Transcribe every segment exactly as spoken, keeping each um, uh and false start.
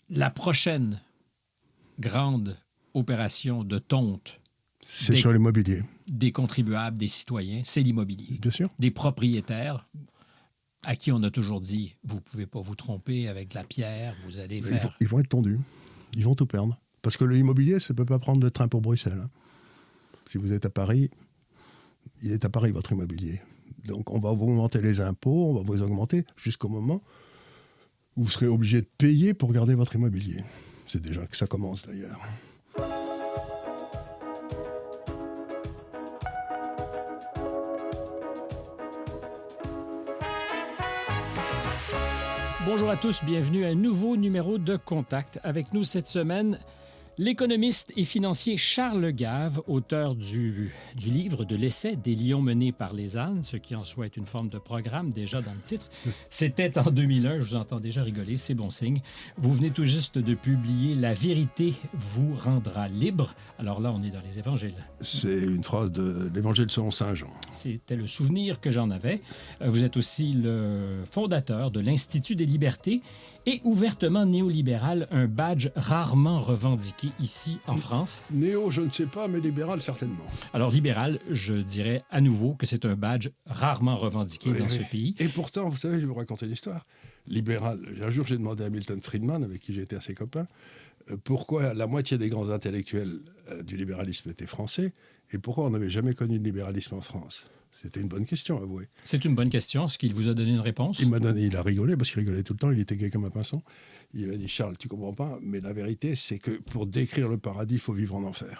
La prochaine grande opération de tonte C'est des, sur l'immobilier. Des contribuables, des citoyens, c'est l'immobilier. Bien sûr. Des propriétaires à qui on a toujours dit, vous ne pouvez pas vous tromper avec de la pierre, vous allez Mais faire... Ils vont, ils vont être tondus. Ils vont tout perdre. Parce que l'immobilier, ça ne peut pas prendre de train pour Bruxelles. Hein. Si vous êtes à Paris, il est à Paris, votre immobilier. Donc, on va vous augmenter les impôts, on va vous augmenter jusqu'au moment où vous serez obligé de payer pour garder votre immobilier. C'est déjà que ça commence, d'ailleurs. Bonjour à tous, bienvenue à un nouveau numéro de Contact. Avec nous cette semaine, l'économiste et financier Charles Gave, auteur du, du livre de l'essai Des lions menés par les ânes, ce qui en soit est une forme de programme déjà dans le titre. C'était en deux mille un, je vous entends déjà rigoler, c'est bon signe. Vous venez tout juste de publier « La vérité vous rendra libre ». Alors là, on est dans les évangiles. C'est une phrase de l'évangile selon saint Jean. C'était le souvenir que j'en avais. Vous êtes aussi le fondateur de l'Institut des libertés et ouvertement néolibéral, un badge rarement revendiqué ici en France. Néo, je ne sais pas, mais libéral, certainement. Alors, libéral, je dirais à nouveau que c'est un badge rarement revendiqué oui, dans oui. ce pays. Et pourtant, vous savez, je vais vous raconter l'histoire. Libéral, un jour, j'ai demandé à Milton Friedman, avec qui j'étais assez copain, euh, pourquoi la moitié des grands intellectuels euh, du libéralisme étaient français et pourquoi on n'avait jamais connu le libéralisme en France. C'était une bonne question, avouez. C'est une bonne question. Est-ce qu'il vous a donné une réponse? Il m'a donné, il a rigolé, parce qu'il rigolait tout le temps, il était gai comme un pinson. Il m'a dit, Charles, tu comprends pas, mais la vérité, c'est que pour décrire le paradis, il faut vivre en enfer.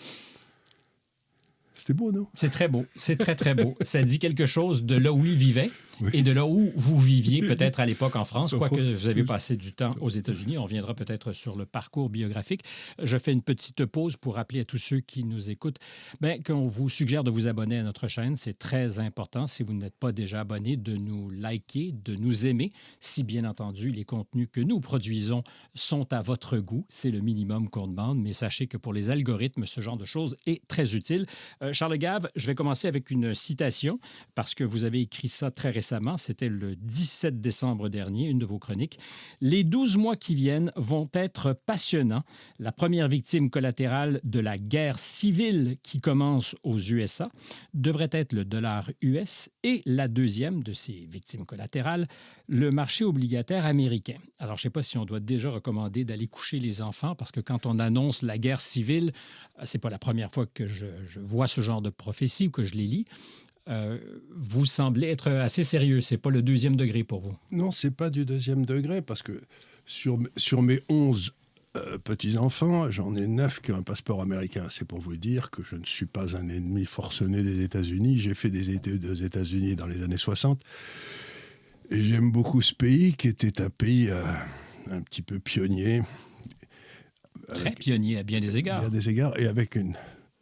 C'était beau, non? C'est très beau, c'est très, très beau. Ça dit quelque chose de là où il vivait oui. et de là où vous viviez peut-être à l'époque en France, quoique vous avez passé du temps aux États-Unis. On reviendra peut-être sur le parcours biographique. Je fais une petite pause pour rappeler à tous ceux qui nous écoutent bien, qu'on vous suggère de vous abonner à notre chaîne. C'est très important, si vous n'êtes pas déjà abonné, de nous liker, de nous aimer. Si, bien entendu, les contenus que nous produisons sont à votre goût, c'est le minimum qu'on demande. Mais sachez que pour les algorithmes, ce genre de choses est très utile. Euh, Charles Gave, je vais commencer avec une citation parce que vous avez écrit ça très récemment. C'était le dix-sept décembre dernier, une de vos chroniques. « Les douze mois qui viennent vont être passionnants. La première victime collatérale de la guerre civile qui commence aux U S A devrait être le dollar U S et la deuxième de ces victimes collatérales, le marché obligataire américain. » Alors, je ne sais pas si on doit déjà recommander d'aller coucher les enfants parce que quand on annonce la guerre civile, ce n'est pas la première fois que je, je vois ce genre de prophétie ou que je les lis. Euh, vous semblez être assez sérieux. Ce n'est pas le deuxième degré pour vous. Non, ce n'est pas du deuxième degré parce que sur, sur mes onze euh, petits-enfants, j'en ai neuf qui ont un passeport américain. C'est pour vous dire que je ne suis pas un ennemi forcené des États-Unis. J'ai fait des études aux États-Unis dans les années soixante et j'aime beaucoup ce pays qui était un pays euh, un petit peu pionnier. Très avec, pionnier à bien des égards. À bien des égards et avec une...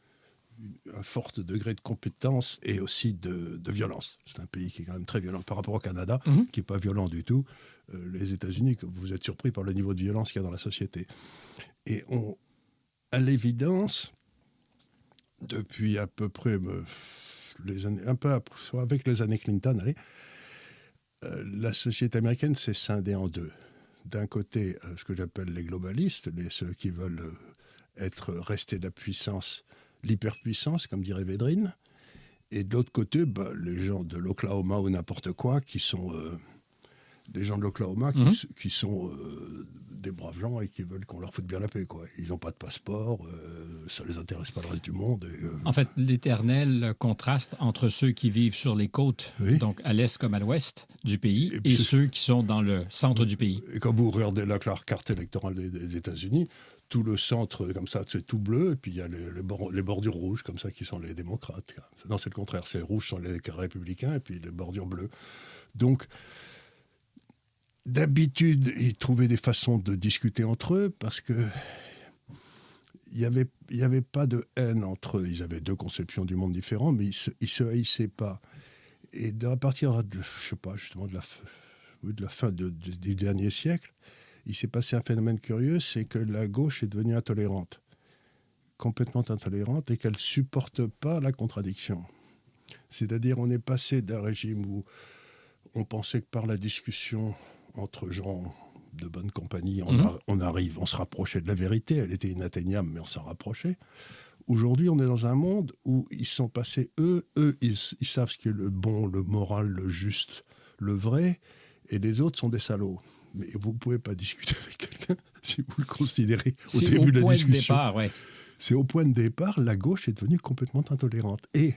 un fort degré de compétence et aussi de, de violence. C'est un pays qui est quand même très violent par rapport au Canada, mm-hmm. qui n'est pas violent du tout. Euh, les États-Unis, vous êtes surpris par le niveau de violence qu'il y a dans la société. Et on, à l'évidence, depuis à peu près euh, les années, un peu soit avec les années Clinton, allez, euh, la société américaine s'est scindée en deux. D'un côté, euh, ce que j'appelle les globalistes, les, ceux qui veulent euh, être restés de la puissance, l'hyperpuissance, comme dirait Védrine, et de l'autre côté, bah, les gens de l'Oklahoma ou n'importe quoi, qui sont euh, des gens de l'Oklahoma qui, mm-hmm. qui sont euh, des braves gens et qui veulent qu'on leur foute bien la paix, quoi. Ils n'ont pas de passeport, euh, ça ne les intéresse pas le reste du monde. Et, euh... En fait, l'éternel contraste entre ceux qui vivent sur les côtes, oui. donc à l'est comme à l'ouest du pays, et, et ceux qui sont dans le centre du pays. Et quand vous regardez la carte électorale des, des États-Unis, tout le centre, comme ça, c'est tout bleu, et puis il y a les, les, bord, les bordures rouges, comme ça, qui sont les démocrates. Non, c'est le contraire, c'est les rouges sont les républicains, et puis les bordures bleues. Donc, d'habitude, ils trouvaient des façons de discuter entre eux, parce que il n'y avait, il y avait pas de haine entre eux. Ils avaient deux conceptions du monde différentes, mais ils se, ils se haïssaient pas. Et à partir de, je sais pas, justement, de la, de la fin de, de, du dernier siècle, il s'est passé un phénomène curieux, c'est que la gauche est devenue intolérante, complètement intolérante, et qu'elle ne supporte pas la contradiction. C'est-à-dire, on est passé d'un régime où on pensait que par la discussion entre gens de bonne compagnie, on, mmh. a, on arrive, on se rapprochait de la vérité, elle était inatteignable, mais on s'en rapprochait. Aujourd'hui, on est dans un monde où ils sont passés, eux, eux, ils, ils savent ce qui est le bon, le moral, le juste, le vrai, et les autres sont des salauds. Mais vous ne pouvez pas discuter avec quelqu'un si vous le considérez au C'est début au de la point discussion. de départ, ouais. C'est au point de départ, la gauche est devenue complètement intolérante. Et,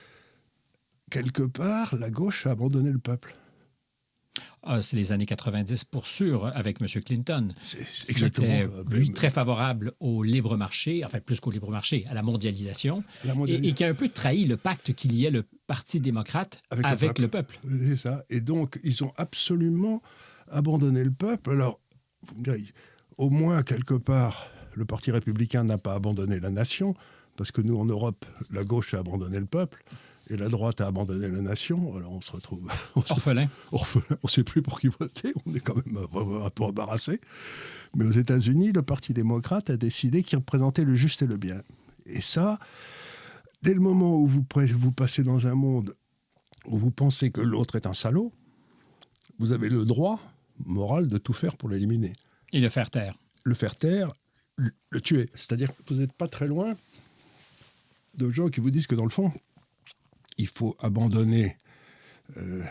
quelque part, la gauche a abandonné le peuple. Ah, c'est les années quatre-vingt-dix pour sûr, avec M. Clinton. C'est, c'est exactement. Qui était, euh, lui, ben, très favorable au libre marché, enfin plus qu'au libre marché, à la mondialisation, la mondialis- et, et qui a un peu trahi le pacte qu'il y ait le Parti démocrate avec, avec le, peuple. le peuple. C'est ça. Et donc, ils ont absolument abandonné le peuple. Alors, vous me direz, au moins, quelque part, le Parti républicain n'a pas abandonné la nation, parce que nous, en Europe, la gauche a abandonné le peuple, et la droite a abandonné la nation. Alors, on se retrouve... On se, Orphelin. Orphelin. On ne sait plus pour qui voter. On est quand même un peu embarrassé. Mais aux États-Unis, le Parti démocrate a décidé qu'il représentait le juste et le bien. Et ça, dès le moment où vous, vous passez dans un monde où vous pensez que l'autre est un salaud, vous avez le droit moral de tout faire pour l'éliminer. Et le faire taire. Le faire taire, le, le tuer. C'est-à-dire que vous n'êtes pas très loin de gens qui vous disent que dans le fond, il faut abandonner euh,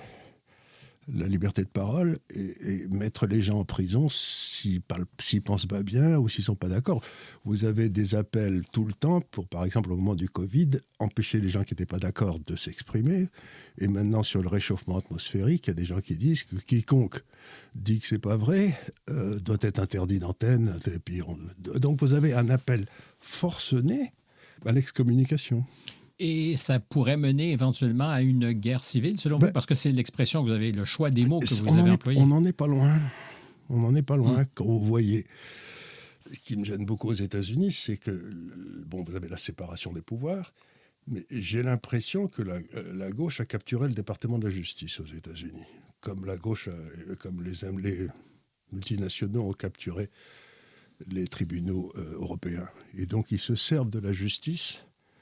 la liberté de parole et, et mettre les gens en prison s'ils parlent, s'ils pensent pas bien ou s'ils ne sont pas d'accord. Vous avez des appels tout le temps pour, par exemple, au moment du Covid, empêcher les gens qui n'étaient pas d'accord de s'exprimer. Et maintenant, sur le réchauffement atmosphérique, il y a des gens qui disent que quiconque dit que c'est pas vrai euh, doit être interdit d'antenne. Et puis on... Donc vous avez un appel forcené à l'excommunication. Et ça pourrait mener éventuellement à une guerre civile, selon ben, vous? Parce que c'est l'expression que vous avez, le choix des mots que vous avez employé. On n'en est pas loin. On n'en est pas loin. Hum. Quand vous voyez, ce qui me gêne beaucoup aux États-Unis, c'est que, bon, vous avez la séparation des pouvoirs, mais j'ai l'impression que la, la gauche a capturé le département de la justice aux États-Unis, comme la gauche, a, comme les, les multinationaux ont capturé les tribunaux euh, européens. Et donc, ils se servent de la justice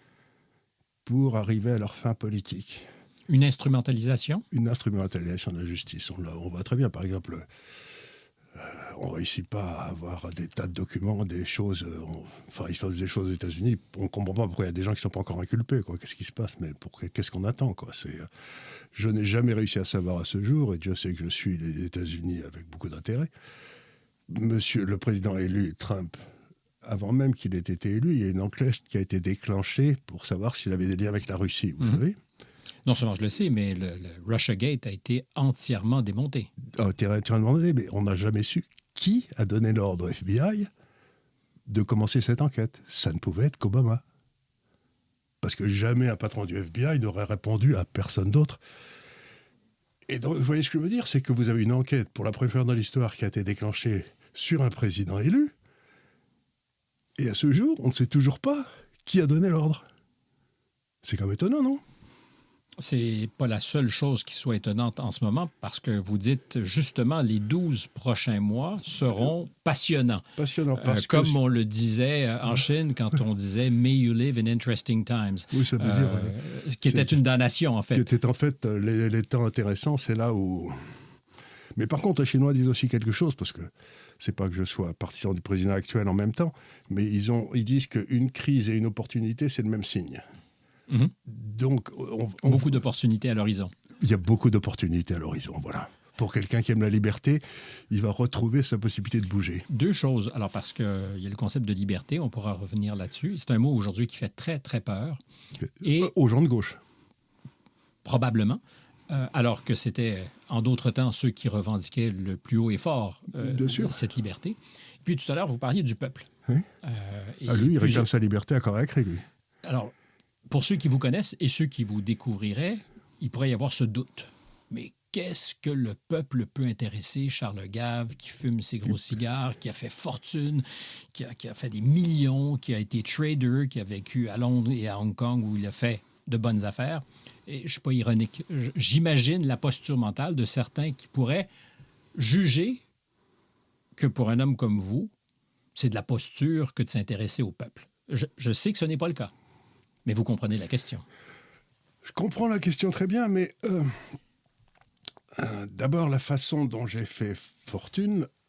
pour arriver à leur fin politique. Une instrumentalisation? Une instrumentalisation de la justice. On, on voit très bien, par exemple, euh, on ne réussit pas à avoir des tas de documents, des choses... On, enfin, ils font des choses aux États-Unis, on ne comprend pas pourquoi il y a des gens qui ne sont pas encore inculpés. Quoi. Qu'est-ce qui se passe? Mais pour, qu'est-ce qu'on attend quoi? C'est, euh, je n'ai jamais réussi à savoir à ce jour, et Dieu sait que je suis les États-Unis avec beaucoup d'intérêt. Monsieur le président élu, Trump... Avant même qu'il ait été élu, il y a une enquête qui a été déclenchée pour savoir s'il avait des liens avec la Russie, vous mmh. savez. Non seulement je le sais, mais le, le Russiagate a été entièrement démonté. Entièrement démonté, mais on n'a jamais su qui a donné l'ordre au F B I de commencer cette enquête. Ça ne pouvait être qu'Obama. Parce que jamais un patron du F B I n'aurait répondu à personne d'autre. Et donc, vous voyez ce que je veux dire? C'est que vous avez une enquête, pour la première fois dans l'histoire, qui a été déclenchée sur un président élu. Et à ce jour, on ne sait toujours pas qui a donné l'ordre. C'est quand même étonnant, non? C'est pas la seule chose qui soit étonnante en ce moment, parce que vous dites justement les douze prochains mois seront passionnants. Passionnants, parce euh, Comme que... on le disait en Chine quand on disait « May you live in interesting times ». Oui, ça veut euh, dire... Ouais. Qui était une damnation, en fait. Qui était en fait les, les temps intéressants, c'est là où... Mais par contre, les Chinois disent aussi quelque chose, parce que c'est pas que je sois partisan du président actuel en même temps, mais ils, ont, ils disent qu'une crise et une opportunité, c'est le même signe. Mm-hmm. Donc, on, on, beaucoup d'opportunités à l'horizon. Il y a beaucoup d'opportunités à l'horizon, voilà. Pour quelqu'un qui aime la liberté, il va retrouver sa possibilité de bouger. Deux choses. Alors, parce qu'il y a le concept de liberté, on pourra revenir là-dessus. C'est un mot aujourd'hui qui fait très, très peur. Et aux gens de gauche. Probablement. Euh, alors que c'était, en d'autres temps, ceux qui revendiquaient le plus haut et fort euh, Bien sûr. cette liberté. Puis tout à l'heure, vous parliez du peuple. Oui. Euh, et ah, lui, il réclame je... sa liberté à corps et à cri, lui. Alors, pour ceux qui vous connaissent et ceux qui vous découvriraient, il pourrait y avoir ce doute. Mais qu'est-ce que le peuple peut intéresser Charles Gave, qui fume ses gros cigares, qui a fait fortune, qui a, qui a fait des millions, qui a été trader, qui a vécu à Londres et à Hong Kong où il a fait de bonnes affaires? Et je ne suis pas ironique. J'imagine la posture mentale de certains qui pourraient juger que pour un homme comme vous, c'est de la posture que de s'intéresser au peuple. Je, je sais que ce n'est pas le cas, mais vous comprenez la question. Je comprends la question très bien, mais euh, euh, d'abord, la façon dont j'ai fait fortune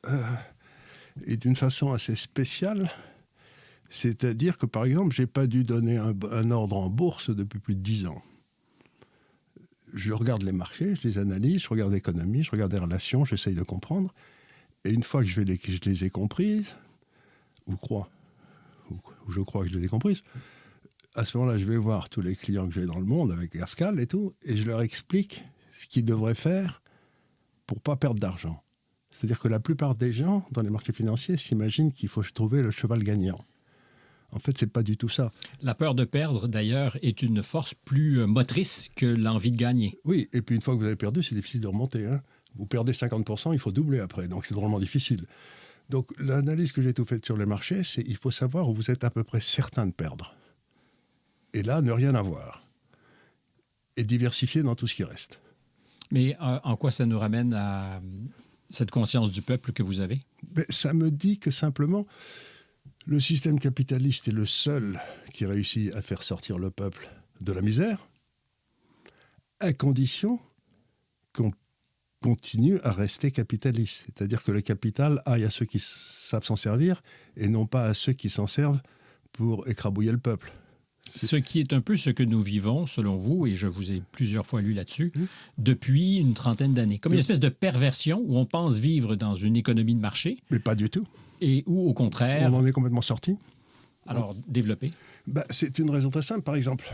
euh, et d'une façon assez spéciale. C'est-à-dire que, par exemple, je n'ai pas dû donner un, un ordre en bourse depuis plus de dix ans. Je regarde les marchés, je les analyse, je regarde l'économie, je regarde les relations, j'essaye de comprendre. Et une fois que je, vais les, que je les ai comprises, ou crois, ou, ou je crois que je les ai comprises, à ce moment-là, je vais voir tous les clients que j'ai dans le monde avec Afcal et tout, et je leur explique ce qu'ils devraient faire pour ne pas perdre d'argent. C'est-à-dire que la plupart des gens, dans les marchés financiers, s'imaginent qu'il faut trouver le cheval gagnant. En fait, ce n'est pas du tout ça. La peur de perdre, d'ailleurs, est une force plus motrice que l'envie de gagner. Oui, et puis une fois que vous avez perdu, c'est difficile de remonter. Hein. Vous perdez cinquante pour cent, il faut doubler après, donc c'est drôlement difficile. Donc l'analyse que j'ai tout faite sur les marchés, c'est qu'il faut savoir où vous êtes à peu près certain de perdre. Et là, ne rien avoir. Et diversifier dans tout ce qui reste. Mais euh, en quoi ça nous ramène à cette conscience du peuple que vous avez? Ben, ça me dit que simplement, le système capitaliste est le seul qui réussit à faire sortir le peuple de la misère, à condition qu'on continue à rester capitaliste. C'est-à-dire que le capital aille à ceux qui savent s'en servir et non pas à ceux qui s'en servent pour écrabouiller le peuple. C'est... Ce qui est un peu ce que nous vivons, selon vous, et je vous ai plusieurs fois lu là-dessus, mmh. depuis une trentaine d'années. Comme une espèce de perversion où on pense vivre dans une économie de marché. Mais pas du tout. Et où, au contraire... On en est complètement sorti. Alors, développez. Ben, c'est une raison très simple. Par exemple,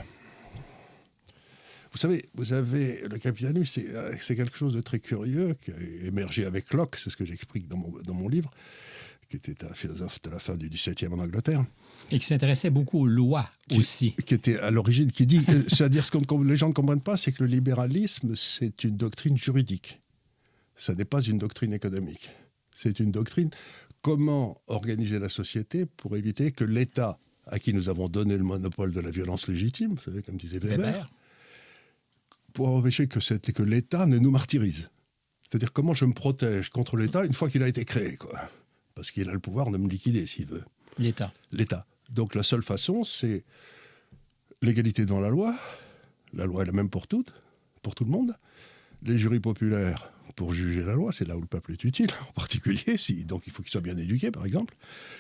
vous savez, vous avez le capitalisme, c'est, c'est quelque chose de très curieux qui a émergé avec Locke, c'est ce que j'explique dans mon, dans mon livre, qui était un philosophe de la fin du dix-septième en Angleterre. Et qui s'intéressait beaucoup aux lois qui, aussi. Qui était à l'origine, qui dit, c'est-à-dire ce que les gens ne comprennent pas, c'est que le libéralisme, c'est une doctrine juridique. Ça n'est pas une doctrine économique. C'est une doctrine, comment organiser la société pour éviter que l'État, à qui nous avons donné le monopole de la violence légitime, vous savez, comme disait Weber, Weber. pour empêcher que, cette, que l'État ne nous martyrise. C'est-à-dire comment je me protège contre l'État une fois qu'il a été créé, quoi. Parce qu'il a le pouvoir de me liquider s'il veut. L'État. L'État. Donc la seule façon, c'est l'égalité devant la loi. La loi est la même pour toutes, pour tout le monde. Les jurys populaires pour juger la loi, c'est là où le peuple est utile, en particulier. Si, donc il faut qu'il soit bien éduqué, par exemple.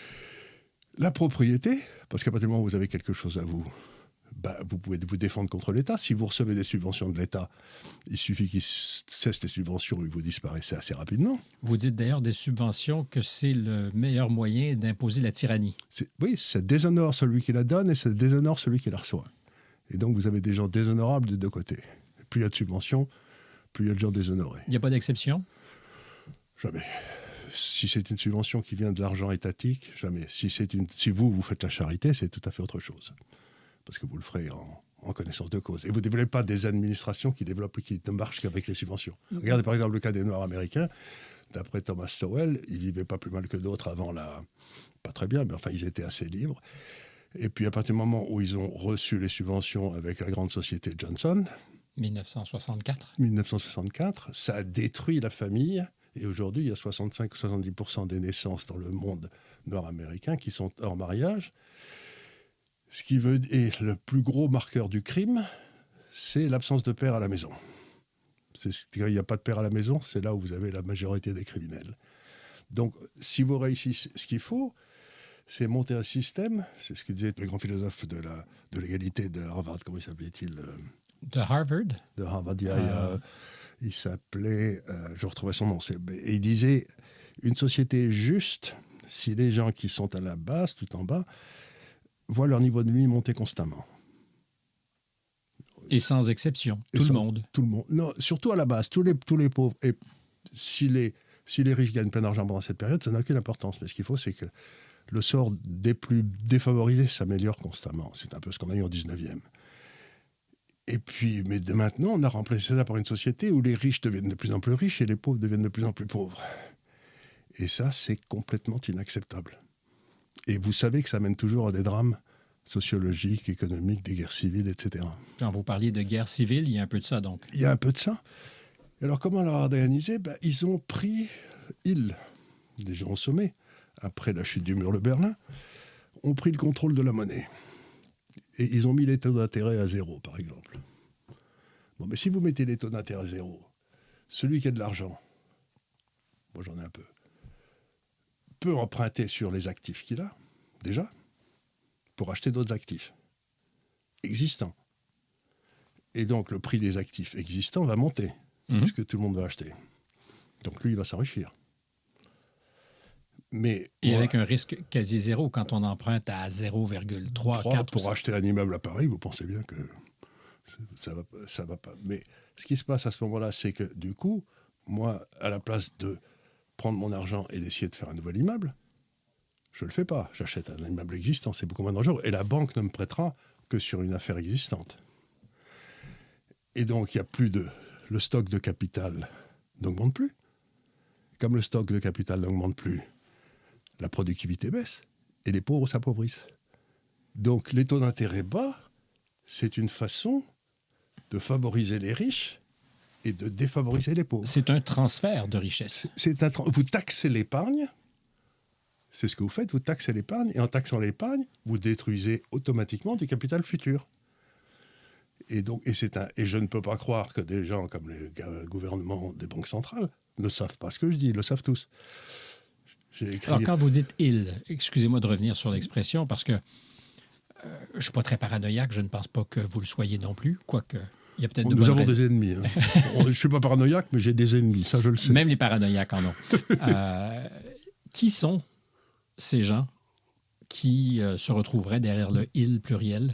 La propriété, parce qu'à partir du moment où vous avez quelque chose à vous, bah, vous pouvez vous défendre contre l'État. Si vous recevez des subventions de l'État, il suffit qu'ils cessent les subventions et vous disparaissez assez rapidement. Vous dites d'ailleurs des subventions que c'est le meilleur moyen d'imposer la tyrannie. C'est, oui, ça déshonore celui qui la donne et ça déshonore celui qui la reçoit. Et donc vous avez des gens déshonorables des deux côtés. Plus il y a de subventions, plus il y a de gens déshonorés. Il n'y a pas d'exception? Jamais. Si c'est une subvention qui vient de l'argent étatique, jamais. Si, c'est une, si vous, vous faites la charité, c'est tout à fait autre chose. Parce que vous le ferez en, en connaissance de cause. Et vous ne développez pas des administrations qui développent, qui ne marchent qu'avec les subventions. Okay. Regardez par exemple le cas des Noirs américains. D'après Thomas Sowell, ils ne vivaient pas plus mal que d'autres avant la... Pas très bien, mais enfin, ils étaient assez libres. Et puis à partir du moment où ils ont reçu les subventions avec la grande société Johnson... dix-neuf cent soixante-quatre. dix-neuf cent soixante-quatre, ça a détruit la famille. Et aujourd'hui, il y a soixante-cinq à soixante-dix pour cent des naissances dans le monde nord-américain qui sont hors mariage. Ce qui veut et le plus gros marqueur du crime, c'est l'absence de père à la maison. C'est, il n'y a pas de père à la maison, c'est là où vous avez la majorité des criminels. Donc, si vous réussissez, ce qu'il faut, c'est monter un système. C'est ce que disait le grand philosophe de, la, de l'égalité de Harvard. Comment il s'appelait-il? De Harvard? De Harvard. Il, y a, euh... il s'appelait... Euh, je retrouvais son nom. C'est, et il disait, une société juste, si les gens qui sont à la base, tout en bas, voient leur niveau de vie monter constamment. Et sans exception, et tout sans, le monde. Tout le monde. Non, surtout à la base, tous les, tous les pauvres. Et si les, si les riches gagnent plein d'argent pendant cette période, ça n'a aucune importance. Mais ce qu'il faut, c'est que le sort des plus défavorisés s'améliore constamment. C'est un peu ce qu'on a eu en dix-neuvième. Et puis, mais de maintenant, on a remplacé ça par une société où les riches deviennent de plus en plus riches et les pauvres deviennent de plus en plus pauvres. Et ça, c'est complètement inacceptable. Et vous savez que ça mène toujours à des drames sociologiques, économiques, des guerres civiles, et cetera. Quand vous parliez de guerre civile, il y a un peu de ça, donc. Il y a un peu de ça. Alors, comment leur organisé? Ben, ils ont pris, ils, les gens au sommet, après la chute du mur de Berlin, ont pris le contrôle de la monnaie. Et ils ont mis les taux d'intérêt à zéro, par exemple. Bon, mais si vous mettez les taux d'intérêt à zéro, celui qui a de l'argent, moi j'en ai un peu, peut emprunter sur les actifs qu'il a, déjà, pour acheter d'autres actifs existants. Et donc, le prix des actifs existants va monter, mmh. puisque tout le monde va acheter. Donc, lui, il va s'enrichir. Mais, Et moi, avec un risque quasi zéro quand on emprunte à zéro virgule trois, quatre pour acheter un immeuble à Paris, vous pensez bien que ça va, ça va pas. Mais ce qui se passe à ce moment-là, c'est que du coup, moi, à la place de prendre mon argent et d'essayer de faire un nouvel immeuble, je ne le fais pas. J'achète un immeuble existant, c'est beaucoup moins dangereux. Et la banque ne me prêtera que sur une affaire existante. Et donc, il n'y a plus de... Le stock de capital n'augmente plus. Comme le stock de capital n'augmente plus, la productivité baisse et les pauvres s'appauvrissent. Donc, les taux d'intérêt bas, c'est une façon de favoriser les riches et de défavoriser les pauvres. C'est un transfert de richesse. C'est un tra- vous taxez l'épargne, c'est ce que vous faites, vous taxez l'épargne, et en taxant l'épargne, vous détruisez automatiquement du capital futur. Et, donc, et, c'est un, et je ne peux pas croire que des gens comme les gouvernements des banques centrales ne savent pas ce que je dis, ils le savent tous. J'ai écrit... Alors, quand vous dites « il », excusez-moi de revenir sur l'expression, parce que euh, je ne suis pas très paranoïaque, je ne pense pas que vous le soyez non plus, quoique il y a peut-être Nous de bonnes avons raisons. des ennemis. Hein. Je ne suis pas paranoïaque, mais j'ai des ennemis, ça je le sais. Même les paranoïaques en ont. euh, qui sont ces gens qui euh, se retrouveraient derrière le « il » pluriel?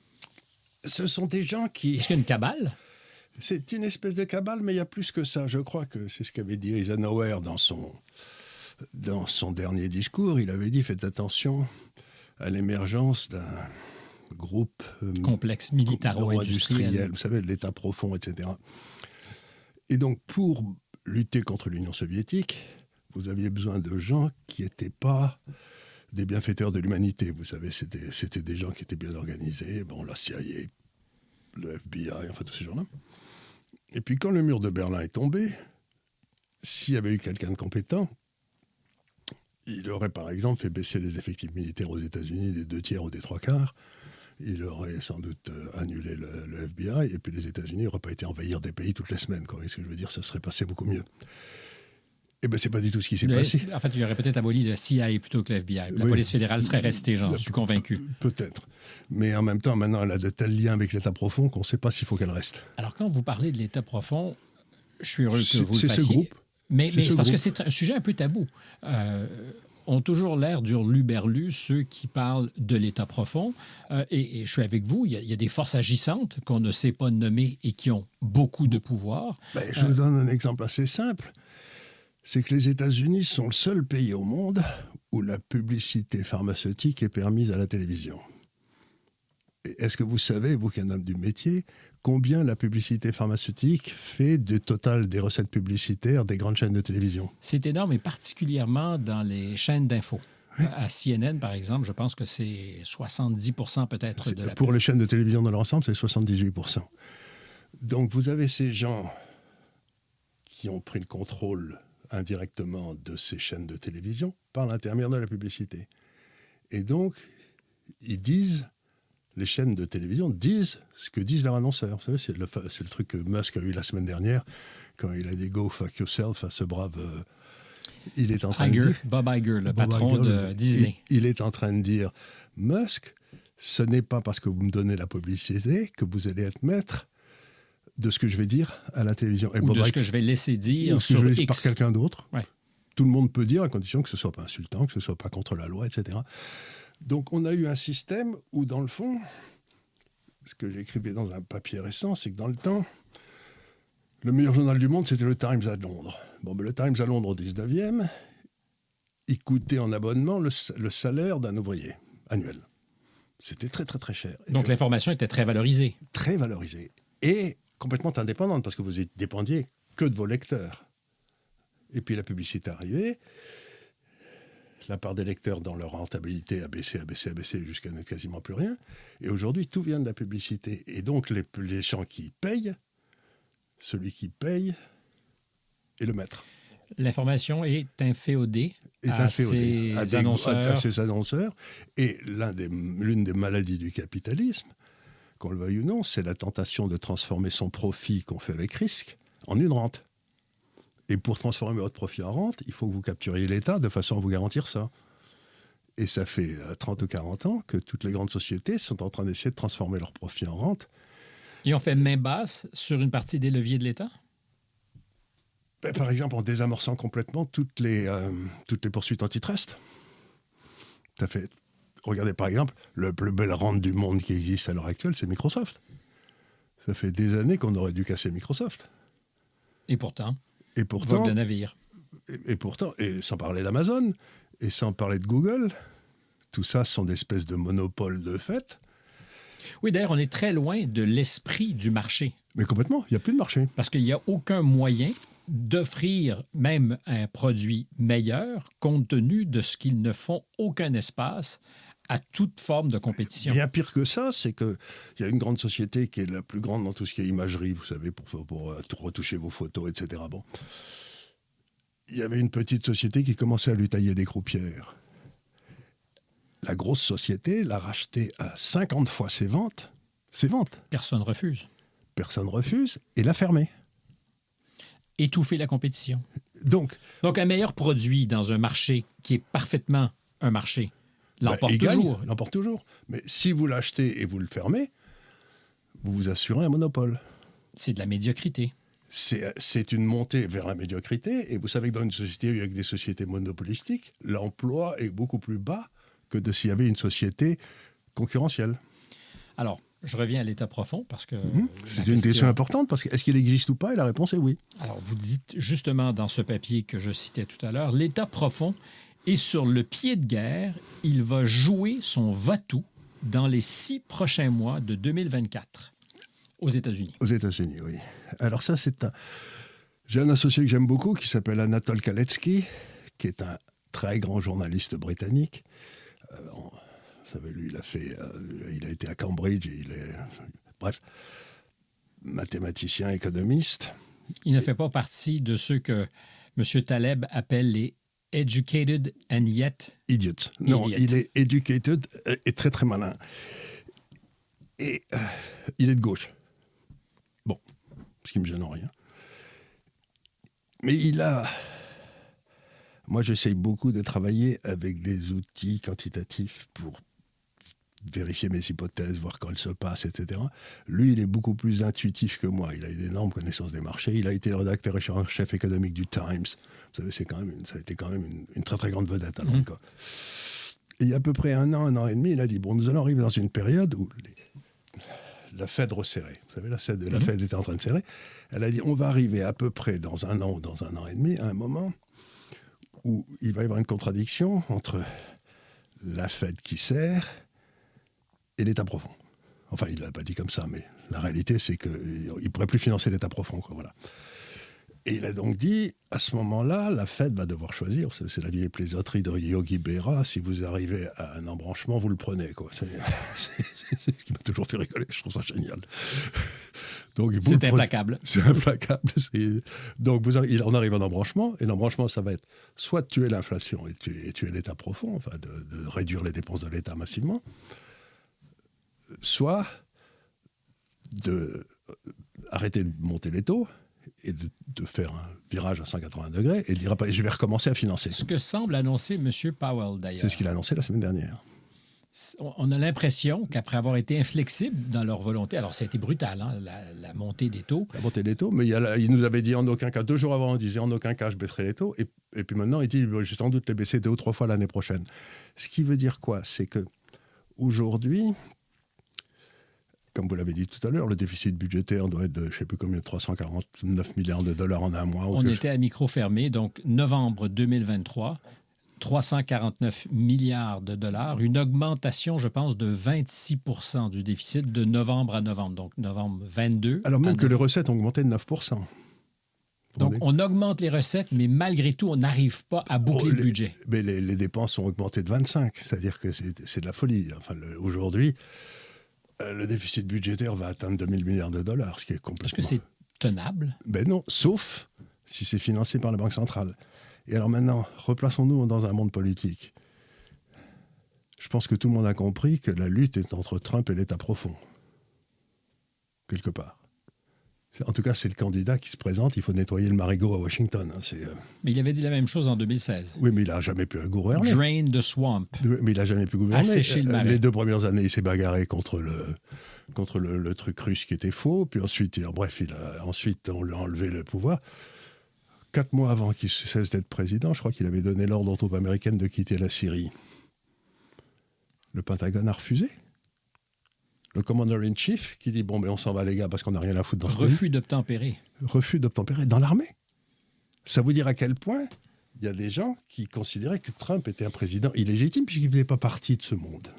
Ce sont des gens qui... Est-ce qu'il y a une cabale? C'est une espèce de cabale, mais il y a plus que ça. Je crois que c'est ce qu'avait dit Eisenhower dans son, dans son dernier discours. Il avait dit, faites attention à l'émergence d'un groupe... Euh, complexe militaro-industriel. Vous savez, de l'État profond, et cetera. Et donc, pour lutter contre l'Union soviétique, vous aviez besoin de gens qui n'étaient pas des bienfaiteurs de l'humanité. Vous savez, c'était, c'était des gens qui étaient bien organisés. Bon, la C I A, le F B I, enfin tous ces gens-là. Et puis quand le mur de Berlin est tombé, s'il y avait eu quelqu'un de compétent, il aurait par exemple fait baisser les effectifs militaires aux États-Unis des deux tiers ou des trois quarts. Il aurait sans doute euh, annulé le, le F B I, et puis les États-Unis n'auraient pas été envahir des pays toutes les semaines. Quoi. Et ce que je veux dire, ça serait passé beaucoup mieux. Eh bien, c'est pas du tout ce qui s'est le, passé. En fait, il aurait peut-être aboli le C I A plutôt que le F B I. La oui. police fédérale serait restée, j'en suis convaincu. Peut-être. Mais en même temps, maintenant, elle a de tels liens avec l'État profond qu'on ne sait pas s'il faut qu'elle reste. Alors, quand vous parlez de l'État profond, je suis heureux que c'est, vous le c'est fassiez. Ce groupe. Mais c'est, mais ce c'est parce groupe. que c'est un sujet un peu tabou. Euh, ont toujours l'air d'hurluberlus, ceux qui parlent de l'État profond. Euh, et, et je suis avec vous, il y, a, il y a des forces agissantes qu'on ne sait pas nommer et qui ont beaucoup de pouvoir. Ben, je euh, vous donne un exemple assez simple. C'est que les États-Unis sont le seul pays au monde où la publicité pharmaceutique est permise à la télévision. Et est-ce que vous savez, vous qui êtes un homme du métier, combien la publicité pharmaceutique fait du total des recettes publicitaires des grandes chaînes de télévision? C'est énorme, et particulièrement dans les chaînes d'infos. Oui. À C N N, par exemple, je pense que c'est soixante-dix pour cent peut-être c'est, de la... Pour les chaînes de télévision dans leur ensemble, c'est soixante-dix-huit pour cent. Donc vous avez ces gens qui ont pris le contrôle indirectement de ces chaînes de télévision par l'intermédiaire de la publicité. Et donc, ils disent, les chaînes de télévision disent ce que disent leurs annonceurs. Vous savez, c'est le, c'est le truc que Musk a eu la semaine dernière, quand il a dit « Go fuck yourself » à ce brave... Euh, il est en train Iger, de dire... Bob Iger, le Bob patron Iger, de Disney. Il, il est en train de dire « Musk, ce n'est pas parce que vous me donnez la publicité que vous allez être maître de ce que je vais dire à la télévision. » Et Ou Bob de ce que je vais laisser dire sur sur X. X. Par quelqu'un d'autre. Ouais. Tout le monde peut dire, à condition que ce ne soit pas insultant, que ce ne soit pas contre la loi, et cetera. Donc on a eu un système où, dans le fond, ce que j'écrivais dans un papier récent, c'est que dans le temps, le meilleur journal du monde, c'était le Times à Londres. Bon, ben, le Times à Londres au dix-neuvième, il coûtait en abonnement le, le salaire d'un ouvrier annuel. C'était très, très, très cher. Et donc puis, l'information était très valorisée. Très valorisée. Et complètement indépendante, parce que vous ne dépendiez que de vos lecteurs. Et puis la publicité arrivait, la part des lecteurs dans leur rentabilité a baissé, a baissé, a baissé, jusqu'à n'être quasiment plus rien. Et aujourd'hui, tout vient de la publicité. Et donc, les, les gens qui payent, celui qui paye est le maître. L'information est inféodée est à inféodée ces à, des, annonceurs. À, à ces annonceurs. Et l'un des, l'une des maladies du capitalisme, qu'on le veuille ou non, c'est la tentation de transformer son profit qu'on fait avec risque en une rente. Et pour transformer votre profit en rente, il faut que vous capturiez l'État de façon à vous garantir ça. Et ça fait trente ou quarante ans que toutes les grandes sociétés sont en train d'essayer de transformer leur profit en rente. Et on fait main basse sur une partie des leviers de l'État? Ben, par exemple, en désamorçant complètement toutes les, euh, toutes les poursuites antitrust. Ça fait... Regardez, par exemple, le plus belle rente du monde qui existe à l'heure actuelle, c'est Microsoft. Ça fait des années qu'on aurait dû casser Microsoft. Et pourtant, et pourtant, vogue de navire. Et, et pourtant, et sans parler d'Amazon, et sans parler de Google, tout ça sont des espèces de monopoles de fait. Oui, d'ailleurs, on est très loin de l'esprit du marché. Mais complètement, il n'y a plus de marché. Parce qu'il n'y a aucun moyen d'offrir même un produit meilleur compte tenu de ce qu'ils ne font aucun espace à toute forme de compétition. Bien pire que ça, c'est qu'il y a une grande société qui est la plus grande dans tout ce qui est imagerie, vous savez, pour, pour, pour retoucher vos photos, et cetera. Bon. Il y avait une petite société qui commençait à lui tailler des croupières. La grosse société l'a racheté à cinquante fois ses ventes. Ses ventes. Personne refuse. Personne refuse et l'a fermé. Étouffer la compétition. Donc, Donc, un meilleur produit dans un marché qui est parfaitement un marché l'emporte ben, toujours. Gagne, l'emporte toujours. Mais si vous l'achetez et vous le fermez, vous vous assurez un monopole. C'est de la médiocrité. C'est, c'est une montée vers la médiocrité. Et vous savez que dans une société avec des sociétés monopolistiques, l'emploi est beaucoup plus bas que de s'il y avait une société concurrentielle. Alors, je reviens à l'état profond parce que... Mmh. C'est question... une question importante parce que est-ce qu'il existe ou pas? Et la réponse est oui. Alors, vous dites justement dans ce papier que je citais tout à l'heure, l'état profond est sur le pied de guerre. Il va jouer son va-tout dans les six prochains mois de deux mille vingt-quatre aux États-Unis. Aux États-Unis, oui. Alors ça, c'est un... J'ai un associé que j'aime beaucoup qui s'appelle Anatole Kaletsky, qui est un très grand journaliste britannique. Euh, on... Vous savez, lui, il a fait... Euh, il a été à Cambridge, il est... Bref, mathématicien, économiste. Il ne fait pas partie de ceux que M. Taleb appelle les educated and yet... Idiots. Non, idiot. Il est educated et très, très malin. Et euh, il est de gauche. Bon, ce qui ne me gêne en rien. Mais il a... Moi, j'essaye beaucoup de travailler avec des outils quantitatifs pour vérifier mes hypothèses, voir quand elles se passent, et cetera. Lui, il est beaucoup plus intuitif que moi. Il a une énorme connaissance des marchés. Il a été le rédacteur en chef économique du Times. Vous savez, c'est quand même une, ça a été quand même une, une très, très grande vedette à Londres. Mmh. Et il y a à peu près un an, un an et demi, il a dit, bon, nous allons arriver dans une période où les, la Fed resserrait. Vous savez, la Fed, mmh. la Fed était en train de serrer. Elle a dit, on va arriver à peu près dans un an ou dans un an et demi, à un moment où il va y avoir une contradiction entre la Fed qui serre et l'état profond. Enfin, il ne l'a pas dit comme ça, mais la réalité, c'est qu'il ne pourrait plus financer l'état profond, quoi, voilà. Et il a donc dit, à ce moment-là, la Fed va devoir choisir, c'est la vieille plaisanterie de Yogi Berra, si vous arrivez à un embranchement, vous le prenez, quoi. C'est, c'est, c'est, c'est ce qui m'a toujours fait rigoler, je trouve ça génial. Donc, c'est implacable. C'est implacable. C'est... Donc, vous arrivez, on arrive à un embranchement, et l'embranchement, ça va être soit de tuer l'inflation et tuer, et tuer l'état profond, enfin, de, de réduire les dépenses de l'État massivement, soit de arrêter de monter les taux et de, de faire un virage à cent quatre-vingts degrés et dire je vais recommencer à financer. Ce que semble annoncer M. Powell, d'ailleurs. C'est ce qu'il a annoncé la semaine dernière. On a l'impression qu'après avoir été inflexible dans leur volonté, alors ça a été brutal, hein, la, la montée des taux. La montée des taux, mais il, y a la, il nous avait dit en aucun cas, deux jours avant, on disait en aucun cas je baisserai les taux, et, et puis maintenant il dit je vais sans doute les baisser deux ou trois fois l'année prochaine. Ce qui veut dire quoi? C'est que aujourd'hui, comme vous l'avez dit tout à l'heure, le déficit budgétaire doit être de je ne sais plus combien, trois cent quarante-neuf milliards de dollars en un mois. On était je... à micro fermé, donc novembre deux mille vingt-trois, trois cent quarante-neuf milliards de dollars, une augmentation, je pense, de vingt-six pour cent du déficit de novembre à novembre, donc novembre vingt-deux. Alors même que novembre. Les recettes ont augmenté de neuf pour cent. Donc, on augmente les recettes, mais malgré tout, on n'arrive pas à boucler oh, le budget. Les, mais les, les dépenses ont augmenté de vingt-cinq, c'est-à-dire que c'est, c'est de la folie. Enfin, le, aujourd'hui... Le déficit budgétaire va atteindre deux mille milliards de dollars, ce qui est complètement... Est-ce que c'est tenable? Ben non, sauf si c'est financé par la Banque centrale. Et alors maintenant, replaçons-nous dans un monde politique. Je pense que tout le monde a compris que la lutte est entre Trump et l'État profond. Quelque part. En tout cas, c'est le candidat qui se présente. Il faut nettoyer le marigot à Washington. Hein, c'est, euh... Mais il avait dit la même chose en deux mille seize. Oui, mais il n'a jamais pu gouverner. Drain the swamp. Mais il n'a jamais pu gouverner. Assécher le marais. Les deux premières années, il s'est bagarré contre le, contre le, le truc russe qui était faux. Puis ensuite, il, bref, il a, ensuite, on lui a enlevé le pouvoir. Quatre mois avant qu'il cesse d'être président, je crois qu'il avait donné l'ordre aux troupes américaines de quitter la Syrie. Le Pentagone a refusé. Le Commander-in-Chief qui dit « Bon, mais on s'en va les gars parce qu'on n'a rien à foutre dans ce pays. » Refus d'obtempérer. Refus d'obtempérer dans l'armée. Ça vous dire à quel point il y a des gens qui considéraient que Trump était un président illégitime puisqu'il ne faisait pas partie de ce monde.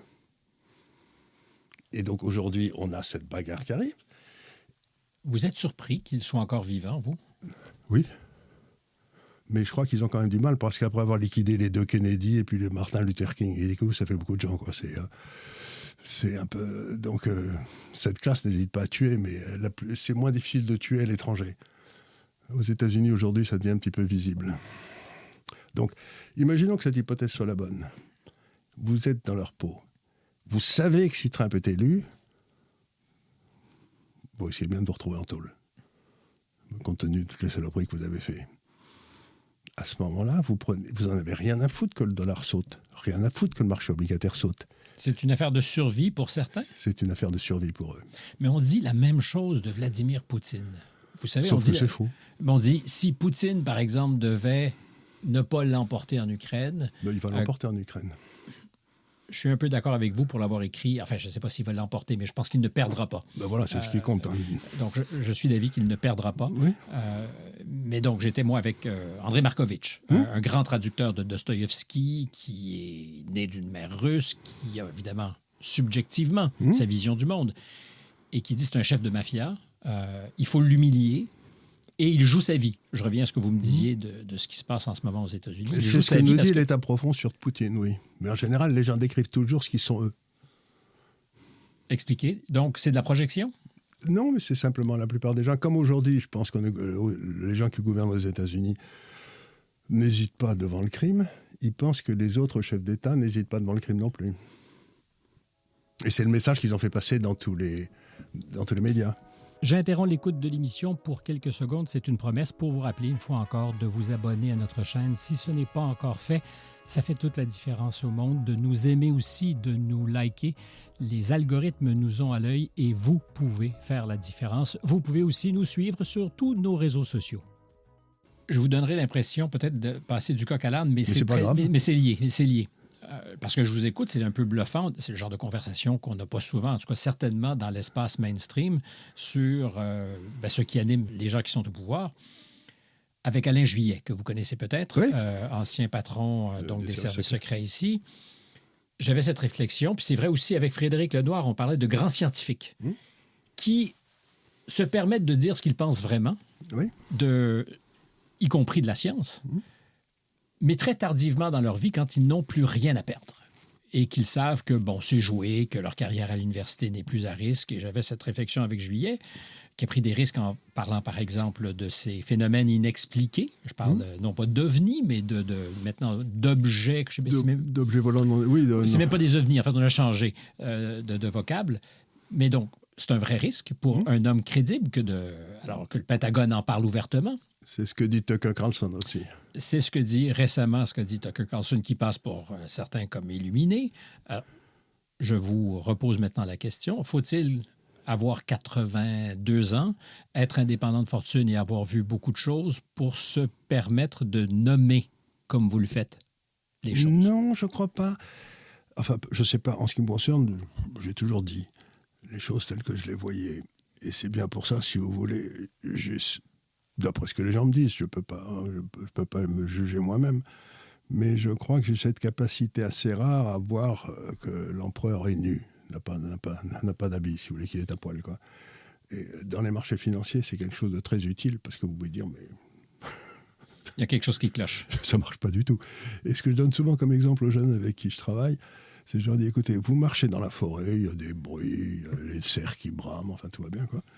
Et donc aujourd'hui, on a cette bagarre qui arrive. Vous êtes surpris qu'il soit encore vivant, vous? Oui. Mais je crois qu'ils ont quand même du mal parce qu'après avoir liquidé les deux Kennedy et puis les Martin Luther King, et du coup, ça fait beaucoup de gens, quoi. C'est... Euh... C'est un peu... Donc, euh, cette classe n'hésite pas à tuer, mais la plus... c'est moins difficile de tuer à l'étranger. Aux États-Unis, aujourd'hui, ça devient un petit peu visible. Donc, imaginons que cette hypothèse soit la bonne. Vous êtes dans leur peau. Vous savez que si Trump est élu, vous essayez bien de vous retrouver en tôle, compte tenu de toutes les saloperies que vous avez fait. À ce moment-là, vous prenez, vous en avez rien à foutre que le dollar saute, rien à foutre que le marché obligataire saute. C'est une affaire de survie pour certains? C'est une affaire de survie pour eux. Mais on dit la même chose de Vladimir Poutine. Vous savez, Sauf on dit, que c'est faux. On dit, si Poutine, par exemple, devait ne pas l'emporter en Ukraine... Ben, il va l'emporter euh, en Ukraine. Je suis un peu d'accord avec vous pour l'avoir écrit. Enfin, je ne sais pas s'il va l'emporter, mais je pense qu'il ne perdra pas. Ben voilà, c'est euh, ce qui compte. Hein. Donc, je, je suis d'avis qu'il ne perdra pas. Oui. Euh, mais donc, j'étais, moi, avec euh, André Markovitch, mmh. un, un grand traducteur de Dostoïevski, qui est né d'une mère russe, qui a évidemment, subjectivement, mmh. sa vision du monde, et qui dit c'est un chef de mafia, euh, il faut l'humilier, et il joue sa vie. Je reviens à ce que vous me disiez de, de ce qui se passe en ce moment aux États-Unis. Il c'est ce que nous dit que... l'état profond sur Poutine, oui. Mais en général, les gens décrivent toujours ce qu'ils sont eux. Expliquez. Donc, c'est de la projection? Non, mais c'est simplement la plupart des gens. Comme aujourd'hui, je pense que les gens qui gouvernent aux États-Unis n'hésitent pas devant le crime. Ils pensent que les autres chefs d'État n'hésitent pas devant le crime non plus. Et c'est le message qu'ils ont fait passer dans tous les, dans tous les médias. J'interromps l'écoute de l'émission pour quelques secondes. C'est une promesse pour vous rappeler une fois encore de vous abonner à notre chaîne. Si ce n'est pas encore fait, ça fait toute la différence au monde. De nous aimer aussi, de nous liker. Les algorithmes nous ont à l'œil et vous pouvez faire la différence. Vous pouvez aussi nous suivre sur tous nos réseaux sociaux. Je vous donnerai l'impression peut-être de passer du coq à l'âne, mais, mais c'est, c'est très, mais, mais c'est lié. Mais c'est lié. Euh, parce que je vous écoute, c'est un peu bluffant. C'est le genre de conversation qu'on n'a pas souvent, en tout cas certainement dans l'espace mainstream, sur euh, ben, ce qui anime les gens qui sont au pouvoir. Avec Alain Juillet, que vous connaissez peut-être, oui. euh, ancien patron euh, donc, des, des services secrets ici. J'avais cette réflexion, puis c'est vrai aussi avec Frédéric Lenoir, on parlait de grands scientifiques mmh. qui se permettent de dire ce qu'ils pensent vraiment, oui. de, y compris de la science, mmh. mais très tardivement dans leur vie, quand ils n'ont plus rien à perdre et qu'ils savent que, bon, c'est joué, que leur carrière à l'université n'est plus à risque. Et j'avais cette réflexion avec Juillet, qui a pris des risques en parlant, par exemple, de ces phénomènes inexpliqués. Je parle mmh. de, non pas d'ovnis, mais de, de, maintenant d'objets. Je sais pas, de, c'est même, d'objets volants. Oui, de, c'est non. même pas des ovnis. En fait, on a changé euh, de, de vocable. Mais donc, c'est un vrai risque pour mmh. un homme crédible que de... Alors que le Pentagone en parle ouvertement. C'est ce que dit Tucker Carlson aussi. C'est ce que dit récemment, ce que dit Tucker Carlson, qui passe pour euh, certains comme illuminé. Alors, je vous repose maintenant la question. Faut-il avoir quatre-vingt-deux ans, être indépendant de fortune et avoir vu beaucoup de choses pour se permettre de nommer, comme vous le faites, les choses? Non, je ne crois pas. Enfin, je ne sais pas. En ce qui me concerne, j'ai toujours dit les choses telles que je les voyais. Et c'est bien pour ça, si vous voulez, j'ai... d'après ce que les gens me disent, je ne peux pas, je peux, je peux pas me juger moi-même, mais je crois que j'ai cette capacité assez rare à voir que l'empereur est nu, n'a pas, n'a pas, n'a pas d'habit, si vous voulez, qu'il est à poil, quoi. Et dans les marchés financiers, c'est quelque chose de très utile, parce que vous pouvez dire, mais... il y a quelque chose qui cloche. Ça ne marche pas du tout. Et ce que je donne souvent comme exemple aux jeunes avec qui je travaille, c'est que je leur dis, écoutez, vous marchez dans la forêt, il y a des bruits, il y a les cerfs qui brament, enfin tout va bien, quoi.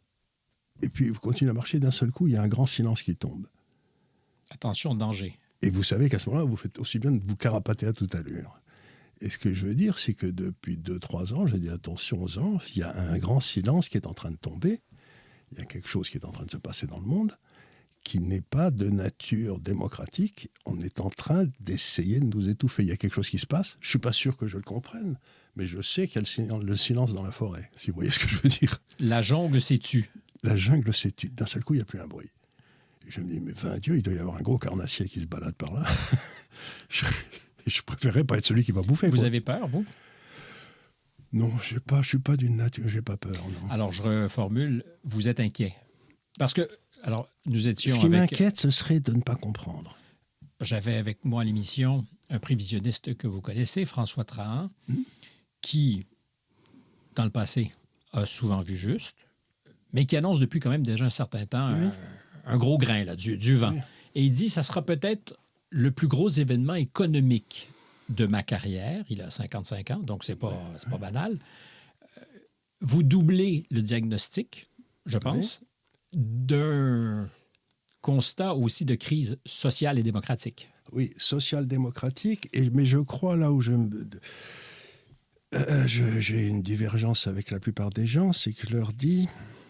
Et puis, vous continuez à marcher, d'un seul coup, il y a un grand silence qui tombe. Attention, danger. Et vous savez qu'à ce moment-là, vous faites aussi bien de vous carapater à toute allure. Et ce que je veux dire, c'est que depuis deux trois ans, j'ai dit attention aux ans, il y a un grand silence qui est en train de tomber. il y a quelque chose qui est en train de se passer dans le monde qui n'est pas de nature démocratique. On est en train d'essayer de nous étouffer. Il y a quelque chose qui se passe. Je ne suis pas sûr que je le comprenne, mais je sais qu'il y a le silence, le silence dans la forêt, si vous voyez ce que je veux dire. La jungle s'est tue. La jungle s'est tue. D'un seul coup, il n'y a plus un bruit. Et je me dis, mais vingt Dieu, il doit y avoir un gros carnassier qui se balade par là. je, je préférerais pas être celui qui va bouffer. Vous quoi. avez peur, vous? Non, je ne suis pas d'une nature, j'ai pas peur. Non. Alors, je reformule, vous êtes inquiet. Parce que, alors, nous étions Ce qui avec... m'inquiète, ce serait de ne pas comprendre. J'avais avec moi à l'émission un prévisionniste que vous connaissez, François Trahan, mmh. qui, dans le passé, a souvent vu juste, mais qui annonce depuis quand même déjà un certain temps oui. un, un gros grain, là, du, du vent. Oui. Et il dit, ça sera peut-être le plus gros événement économique de ma carrière. Il a cinquante-cinq ans, donc c'est pas, c'est pas banal. Vous doublez le diagnostic, je pense, oui. d'un constat aussi de crise sociale et démocratique. Oui, social-démocratique, et, mais je crois là où je me... Euh, je, j'ai une divergence avec la plupart des gens, c'est que je leur dis,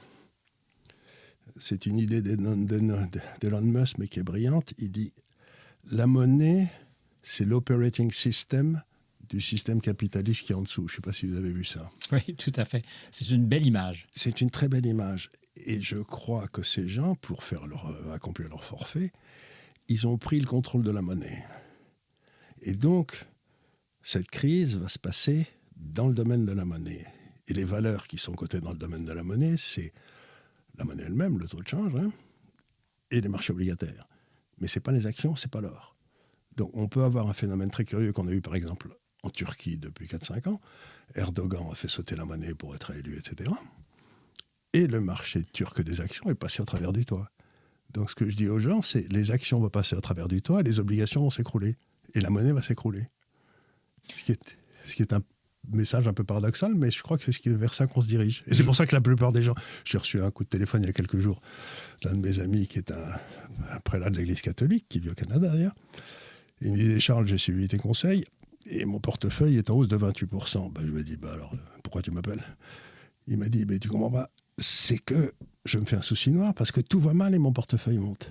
c'est une idée d'Elon, d'Elon Musk, mais qui est brillante, il dit, la monnaie, c'est l'operating system du système capitaliste qui est en dessous. Je ne sais pas si vous avez vu ça. Oui, tout à fait. C'est une belle image. C'est une très belle image. Et je crois que ces gens, pour faire leur, euh, accomplir leur forfait, ils ont pris le contrôle de la monnaie. Et donc, cette crise va se passer dans le domaine de la monnaie. Et les valeurs qui sont cotées dans le domaine de la monnaie, c'est la monnaie elle-même, le taux de change, hein, et les marchés obligataires. Mais ce n'est pas les actions, ce n'est pas l'or. Donc on peut avoir un phénomène très curieux qu'on a eu par exemple en Turquie depuis quatre cinq ans. Erdogan a fait sauter la monnaie pour être élu, et cetera. Et le marché turc des actions est passé au travers du toit. Donc ce que je dis aux gens, c'est les actions vont passer au travers du toit et les obligations vont s'écrouler. Et la monnaie va s'écrouler. Ce qui est, ce qui est un message un peu paradoxal, mais je crois que c'est ce qui est vers ça qu'on se dirige. Et c'est pour ça que la plupart des gens... J'ai reçu un coup de téléphone il y a quelques jours d'un de mes amis qui est un, un prélat de l'Église catholique, qui vit au Canada d'ailleurs. Il me disait, Charles, j'ai suivi tes conseils et mon portefeuille est en hausse de vingt-huit pour cent. Ben, je lui ai dit, bah alors, pourquoi tu m'appelles? Il m'a dit, ben, tu comprends pas, c'est que je me fais un souci noir parce que tout va mal et mon portefeuille monte.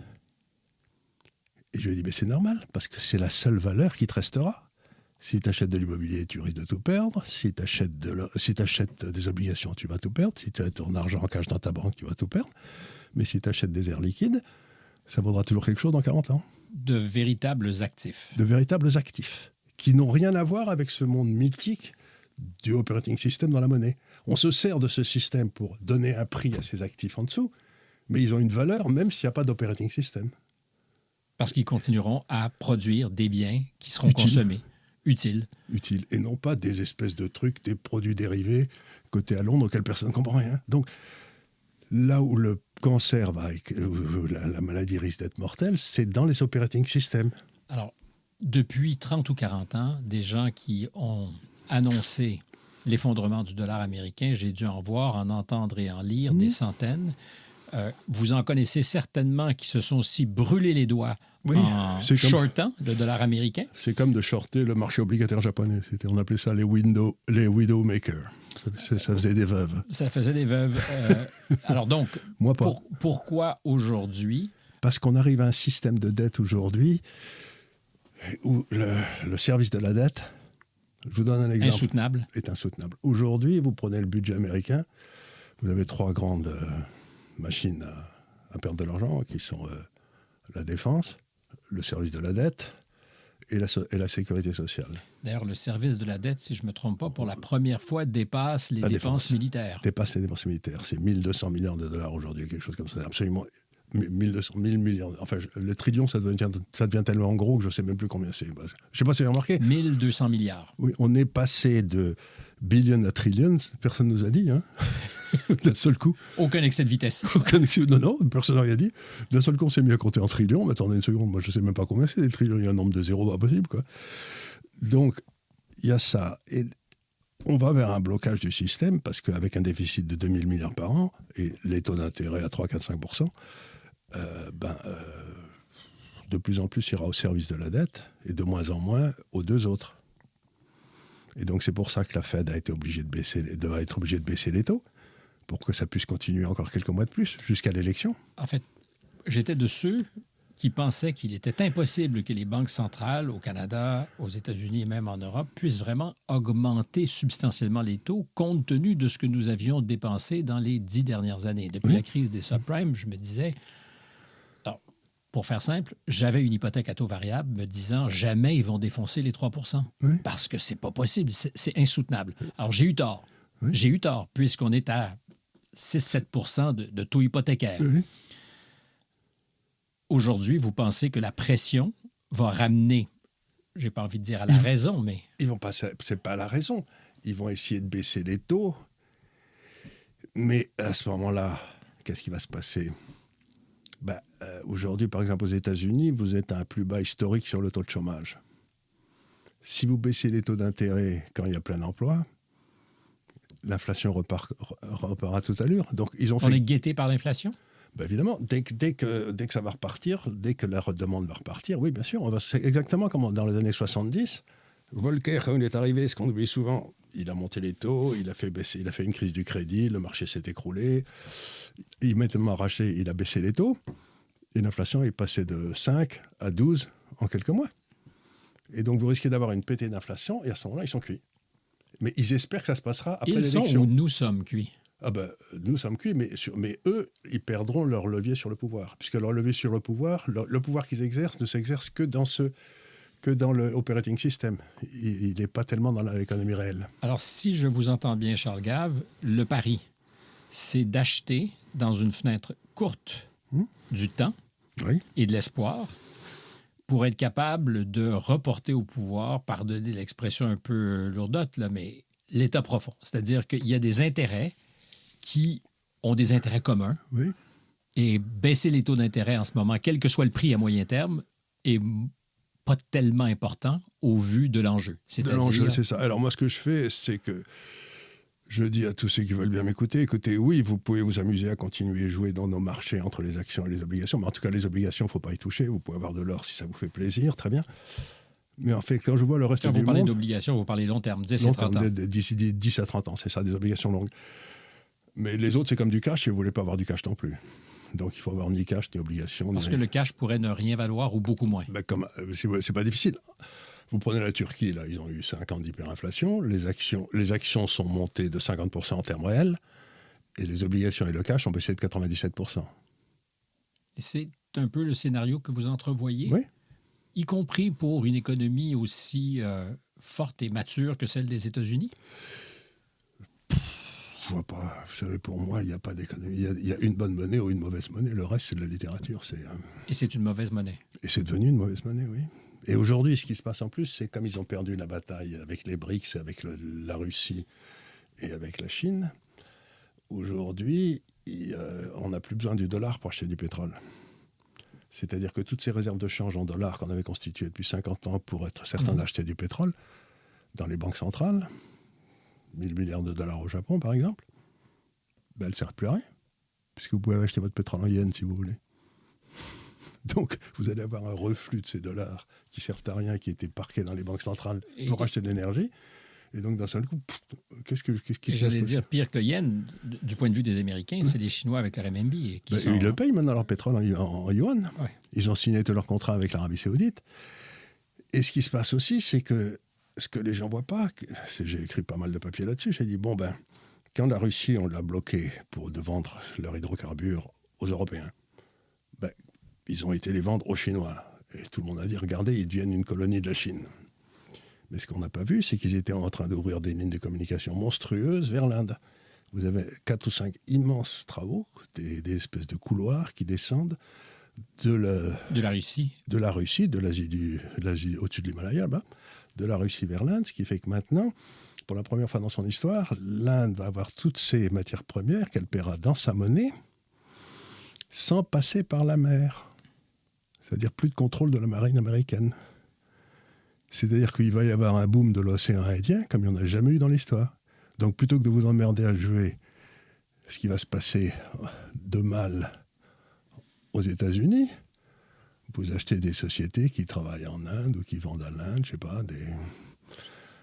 Et je lui ai dit, ben, c'est normal, parce que c'est la seule valeur qui te restera. Si tu achètes de l'immobilier, tu risques de tout perdre. Si tu achètes, de si tu achètes des obligations, tu vas tout perdre. Si tu as ton argent en cash dans ta banque, tu vas tout perdre. Mais si tu achètes des airs liquides, ça vaudra toujours quelque chose dans quarante ans. De véritables actifs. De véritables actifs, qui n'ont rien à voir avec ce monde mythique du operating system dans la monnaie. On se sert de ce système pour donner un prix à ces actifs en dessous, mais ils ont une valeur même s'il n'y a pas d'operating system. Parce qu'ils continueront à produire des biens qui seront Utile. consommés. Utiles. Utiles. Et non pas des espèces de trucs, des produits dérivés cotés à Londres auxquels personne ne comprend rien. Donc, là où le cancer va, où la, la maladie risque d'être mortelle, c'est dans les operating systems. Alors, depuis trente ou quarante ans, des gens qui ont annoncé l'effondrement du dollar américain, j'ai dû en voir, en entendre et en lire mmh. des centaines. Euh, vous en connaissez certainement qui se sont aussi brûlés les doigts oui, en shortant le dollar américain. C'est comme de shorter le marché obligataire japonais. C'était, on appelait ça les, window, les widow makers. Ça, ça faisait des veuves. Ça faisait des veuves. Euh, alors donc, Moi pas. Pour, pourquoi aujourd'hui? Parce qu'on arrive à un système de dette aujourd'hui où le, le service de la dette, je vous donne un exemple, insoutenable. est insoutenable. Aujourd'hui, vous prenez le budget américain, vous avez trois grandes euh, machines à, à perdre de l'argent, qui sont euh, la défense, le service de la dette et la, et la sécurité sociale. D'ailleurs, le service de la dette, si je ne me trompe pas, pour la première fois, dépasse les la dépenses défense, militaires. Dépasse les dépenses militaires. C'est mille deux cents milliards de dollars aujourd'hui, quelque chose comme ça. Absolument. mille deux cents, mille milliards. Enfin, je, le trillion, ça devient, ça devient tellement gros que je ne sais même plus combien c'est. Je ne sais pas si vous avez remarqué. mille deux cents milliards. Oui, on est passé de billion à trillion. Personne ne nous a dit, hein. D'un seul coup. Aucun excès de vitesse. Aucun excès, non, non, personne n'a rien dit. D'un seul coup, on s'est mis à compter en trillions. Mais attendez une seconde, moi, je ne sais même pas combien c'est des trillions. Il y a un nombre de zéros pas possible, quoi. Donc, il y a ça. Et on va vers un blocage du système parce qu'avec un déficit de deux mille milliards par an et les taux d'intérêt à trois, quatre, cinq pour cent, Euh, ben, euh, de plus en plus ira au service de la dette et de moins en moins aux deux autres. Et donc c'est pour ça que la Fed a été obligée de baisser, va être obligée de baisser les taux, pour que ça puisse continuer encore quelques mois de plus, jusqu'à l'élection. En fait, j'étais de ceux qui pensaient qu'il était impossible que les banques centrales au Canada, aux États-Unis et même en Europe puissent vraiment augmenter substantiellement les taux compte tenu de ce que nous avions dépensé dans les dix dernières années. Depuis oui. la crise des subprimes, je me disais... Alors, pour faire simple, j'avais une hypothèque à taux variable me disant jamais ils vont défoncer les trois pour cent oui. parce que c'est pas possible, c'est, c'est insoutenable. Alors, j'ai eu tort. Oui. J'ai eu tort puisqu'on est à six à sept pour cent de, de taux hypothécaires. Oui. Aujourd'hui, vous pensez que la pression va ramener, j'ai pas envie de dire à la ils, raison, mais... Ils vont pas, c'est pas la raison. Ils vont essayer de baisser les taux. Mais à ce moment-là, qu'est-ce qui va se passer? Ben, euh, aujourd'hui, par exemple, aux États-Unis, vous êtes à un plus bas historique sur le taux de chômage. Si vous baissez les taux d'intérêt quand il y a plein d'emplois, l'inflation repart, repart à toute allure. Donc, ils ont fait... On est guetté par l'inflation? Ben évidemment, dès que, dès, que, dès que ça va repartir, dès que la demande va repartir, oui, bien sûr, on va, c'est exactement comme dans les années soixante-dix. Volcker, quand il est arrivé, ce qu'on oublie souvent, il a monté les taux, il a fait baisser, il a fait une crise du crédit, le marché s'est écroulé, il m'a tellement arraché, il a baissé les taux, et l'inflation est passée de cinq à douze en quelques mois. Et donc, vous risquez d'avoir une pétée d'inflation, et à ce moment-là, ils sont cuits. Mais ils espèrent que ça se passera après ils l'élection. Ils sont où nous sommes cuits? Ah ben, nous sommes cuits, mais, sur, mais eux, ils perdront leur levier sur le pouvoir. Puisque leur levier sur le pouvoir, le, le pouvoir qu'ils exercent ne s'exerce que dans, ce, que dans le operating system. Il n'est pas tellement dans l'économie réelle. Alors, si je vous entends bien, Charles Gave, le pari, c'est d'acheter dans une fenêtre courte mmh. du temps oui. et de l'espoir pour être capable de reporter au pouvoir, pardonnez l'expression un peu lourdote, là, mais l'état profond. C'est-à-dire qu'il y a des intérêts qui ont des intérêts communs. Oui. Et baisser les taux d'intérêt en ce moment, quel que soit le prix à moyen terme, est pas tellement important au vu de l'enjeu. C'est-à-dire... De l'enjeu, c'est ça. Alors moi, ce que je fais, c'est que je dis à tous ceux qui veulent bien m'écouter, écoutez, oui, vous pouvez vous amuser à continuer à jouer dans nos marchés entre les actions et les obligations, mais en tout cas, les obligations, il ne faut pas y toucher. Vous pouvez avoir de l'or si ça vous fait plaisir, très bien. Mais en fait, quand je vois le reste quand du monde... Vous parlez d'obligations, vous parlez long terme, dix à trente ans. D'ici dix à trente ans, c'est ça, des obligations longues. Mais les autres, c'est comme du cash, et vous ne voulez pas avoir du cash non plus. Donc, il faut avoir ni cash, ni obligation. Parce ni... que le cash pourrait ne rien valoir ou beaucoup moins. Ben, comme, c'est, c'est pas difficile. Vous prenez la Turquie, là, ils ont eu cinq ans d'hyperinflation. Les actions, les actions sont montées de cinquante pour cent en termes réels. Et les obligations et le cash ont baissé de quatre-vingt-dix-sept pour cent. Et c'est un peu le scénario que vous entrevoyez? Oui. Y compris pour une économie aussi euh, forte et mature que celle des États-Unis? Je vois pas. Vous savez, pour moi, il n'y a pas d'économie. Il y, y a une bonne monnaie ou une mauvaise monnaie. Le reste, c'est de la littérature. C'est, euh... Et c'est une mauvaise monnaie. Et c'est devenu une mauvaise monnaie, oui. Et aujourd'hui, ce qui se passe en plus, c'est comme ils ont perdu la bataille avec les BRICS, avec le, la Russie et avec la Chine, aujourd'hui, il, euh, on n'a plus besoin du dollar pour acheter du pétrole. C'est-à-dire que toutes ces réserves de change en dollars qu'on avait constituées depuis cinquante ans pour être certain mmh. d'acheter du pétrole, dans les banques centrales, mille milliards de dollars au Japon, par exemple, ben, elles ne servent plus à rien, puisque vous pouvez acheter votre pétrole en yens, si vous voulez. Donc, vous allez avoir un reflux de ces dollars qui ne servent à rien, qui étaient parqués dans les banques centrales pour et, acheter de l'énergie. Et donc, d'un seul coup, pff, qu'est-ce que... Qu'est-ce qui j'allais dire, pire que le yen, du point de vue des Américains, mmh. c'est les Chinois avec le renminbi. Qui ben, sont... Ils le payent maintenant, leur pétrole en, en, en yuan. Ouais. Ils ont signé tous leurs contrats avec l'Arabie Saoudite. Et ce qui se passe aussi, c'est que ce que les gens ne voient pas, j'ai écrit pas mal de papiers là-dessus, j'ai dit, bon, ben, quand la Russie, on l'a bloqué pour de vendre leurs hydrocarbures aux Européens, ben, ils ont été les vendre aux Chinois. Et tout le monde a dit, regardez, ils deviennent une colonie de la Chine. Mais ce qu'on n'a pas vu, c'est qu'ils étaient en train d'ouvrir des lignes de communication monstrueuses vers l'Inde. Vous avez quatre ou cinq immenses travaux, des, des espèces de couloirs qui descendent de la, de la Russie, de la Russie, de l'Asie, du, de l'Asie au-dessus de l'Himalaya, bah, de la Russie vers l'Inde, ce qui fait que maintenant, pour la première fois dans son histoire, l'Inde va avoir toutes ces matières premières qu'elle paiera dans sa monnaie sans passer par la mer. C'est-à-dire plus de contrôle de la marine américaine. C'est-à-dire qu'il va y avoir un boom de l'océan Indien comme il n'y en a jamais eu dans l'histoire. Donc plutôt que de vous emmerder à jouer ce qui va se passer de mal aux États-Unis, vous achetez des sociétés qui travaillent en Inde ou qui vendent à l'Inde, je sais pas, des...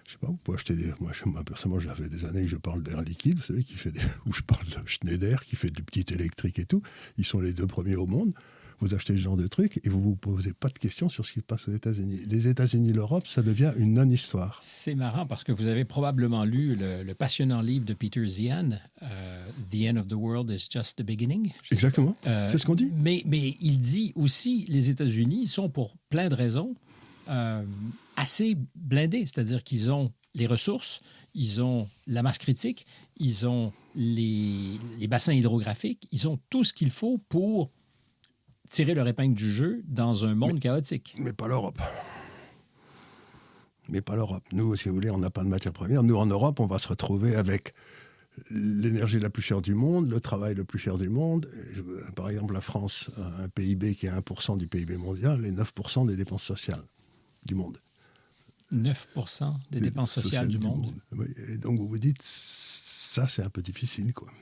Je sais pas, vous pouvez acheter des... Moi, moi personnellement, ça fait des années que je parle d'Air Liquide, vous savez, qui fait des... ou je parle de Schneider, qui fait du petit électrique et tout. Ils sont les deux premiers au monde. Vous achetez ce genre de trucs et vous ne vous posez pas de questions sur ce qui se passe aux États-Unis. Les États-Unis, l'Europe, ça devient une non-histoire. C'est marrant parce que vous avez probablement lu le, le passionnant livre de Peter Zeihan, euh, The End of the World is Just the Beginning. Exactement, euh, c'est ce qu'on dit. Mais, mais il dit aussi les États-Unis sont pour plein de raisons euh, assez blindés, c'est-à-dire qu'ils ont les ressources, ils ont la masse critique, ils ont les, les bassins hydrographiques, ils ont tout ce qu'il faut pour tirer leur épingle du jeu dans un monde mais, chaotique. Mais pas l'Europe. Mais pas l'Europe. Nous, si vous voulez, on n'a pas de matière première. Nous, en Europe, on va se retrouver avec l'énergie la plus chère du monde, le travail le plus cher du monde. Par exemple, la France a un P I B qui est un pour cent du P I B mondial et neuf pour cent des dépenses sociales du monde. neuf pour cent des, des dépenses sociales, sociales du, du monde. monde. Oui, et donc, vous vous dites, ça, c'est un peu difficile, quoi.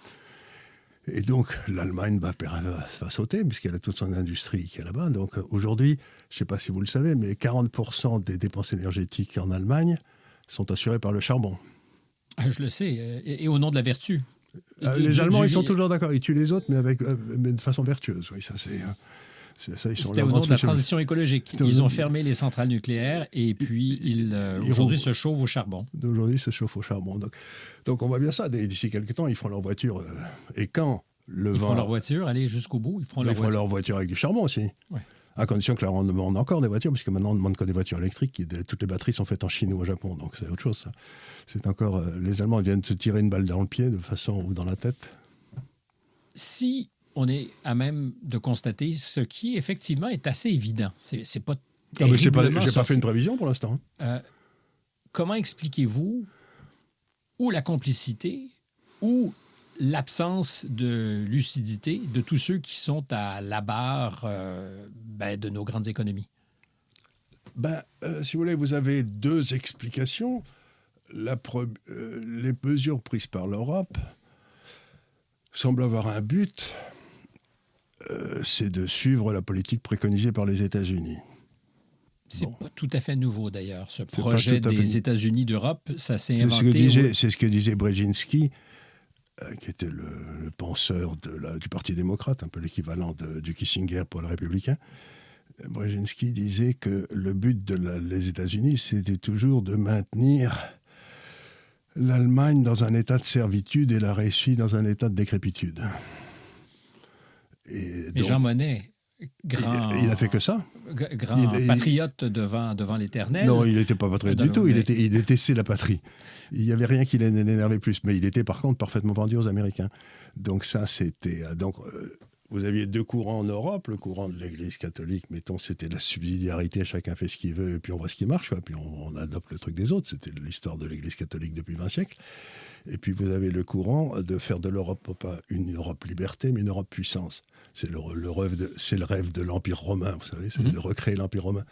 Et donc, l'Allemagne va, va, va sauter, puisqu'elle a toute son industrie qui est là-bas. Donc, aujourd'hui, je ne sais pas si vous le savez, mais quarante pour cent des dépenses énergétiques en Allemagne sont assurées par le charbon. Ah, je le sais. Et, et au nom de la vertu. Euh, les du, Allemands, du... ils sont toujours d'accord. Ils tuent les autres, mais, avec, euh, mais de façon vertueuse. Oui, ça, c'est... Euh... C'était au nom de la transition écologique. Ils ont fermé les centrales nucléaires et puis ils, euh, aujourd'hui se chauffent au charbon. Aujourd'hui, ils se chauffent au charbon. Donc, donc on voit bien ça. D'ici quelques temps, ils feront leur voiture. Euh, et quand le Ils vent... feront leur voiture, aller jusqu'au bout. Ils feront, leur, ils feront voiture. leur voiture avec du charbon aussi. Ouais. À condition que là, on demande encore des voitures, parce que maintenant, on ne demande que des voitures électriques. Qui, toutes les batteries sont faites en Chine ou au Japon. Donc c'est autre chose, ça. C'est encore... Euh, les Allemands viennent se tirer une balle dans le pied de façon ou dans la tête. Si... on est à même de constater ce qui, effectivement, est assez évident. C'est, c'est pas non, mais c'est pas, j'ai pas fait une prévision pour l'instant. Euh, comment expliquez-vous ou la complicité ou l'absence de lucidité de tous ceux qui sont à la barre euh, ben, de nos grandes économies? Ben, euh, si vous voulez, vous avez deux explications. La pre... euh, les mesures prises par l'Europe semblent avoir un but... Euh, c'est de suivre la politique préconisée par les États-Unis. C'est bon. Pas tout à fait nouveau, d'ailleurs. Ce c'est projet des fait... États-Unis d'Europe, ça s'est c'est inventé... Ce disait, au... C'est ce que disait Brzezinski, euh, qui était le, le penseur de la, du Parti démocrate, un peu l'équivalent de, du Kissinger pour le républicain. Brzezinski disait que le but des États-Unis, c'était toujours de maintenir l'Allemagne dans un état de servitude et la Russie dans un état de décrépitude. Et, donc, et Jean Monnet, grand, il, il a fait que ça. Grand il, patriote il, devant, devant l'Éternel. Non, il n'était pas patriote du tout. Il, était, il détestait la patrie. Il n'y avait rien qui l'énervait plus. Mais il était par contre parfaitement vendu aux Américains. Donc ça, c'était... Donc, euh, vous aviez deux courants en Europe. Le courant de l'Église catholique, mettons, c'était la subsidiarité. Chacun fait ce qu'il veut et puis on voit ce qui marche. Quoi. Puis on, on adopte le truc des autres. C'était l'histoire de l'Église catholique depuis vingt siècles. Et puis vous avez le courant de faire de l'Europe, pas une Europe liberté, mais une Europe puissance. C'est le, le, rêve, de, c'est le rêve de l'Empire romain, vous savez, c'est mmh. de recréer l'Empire romain.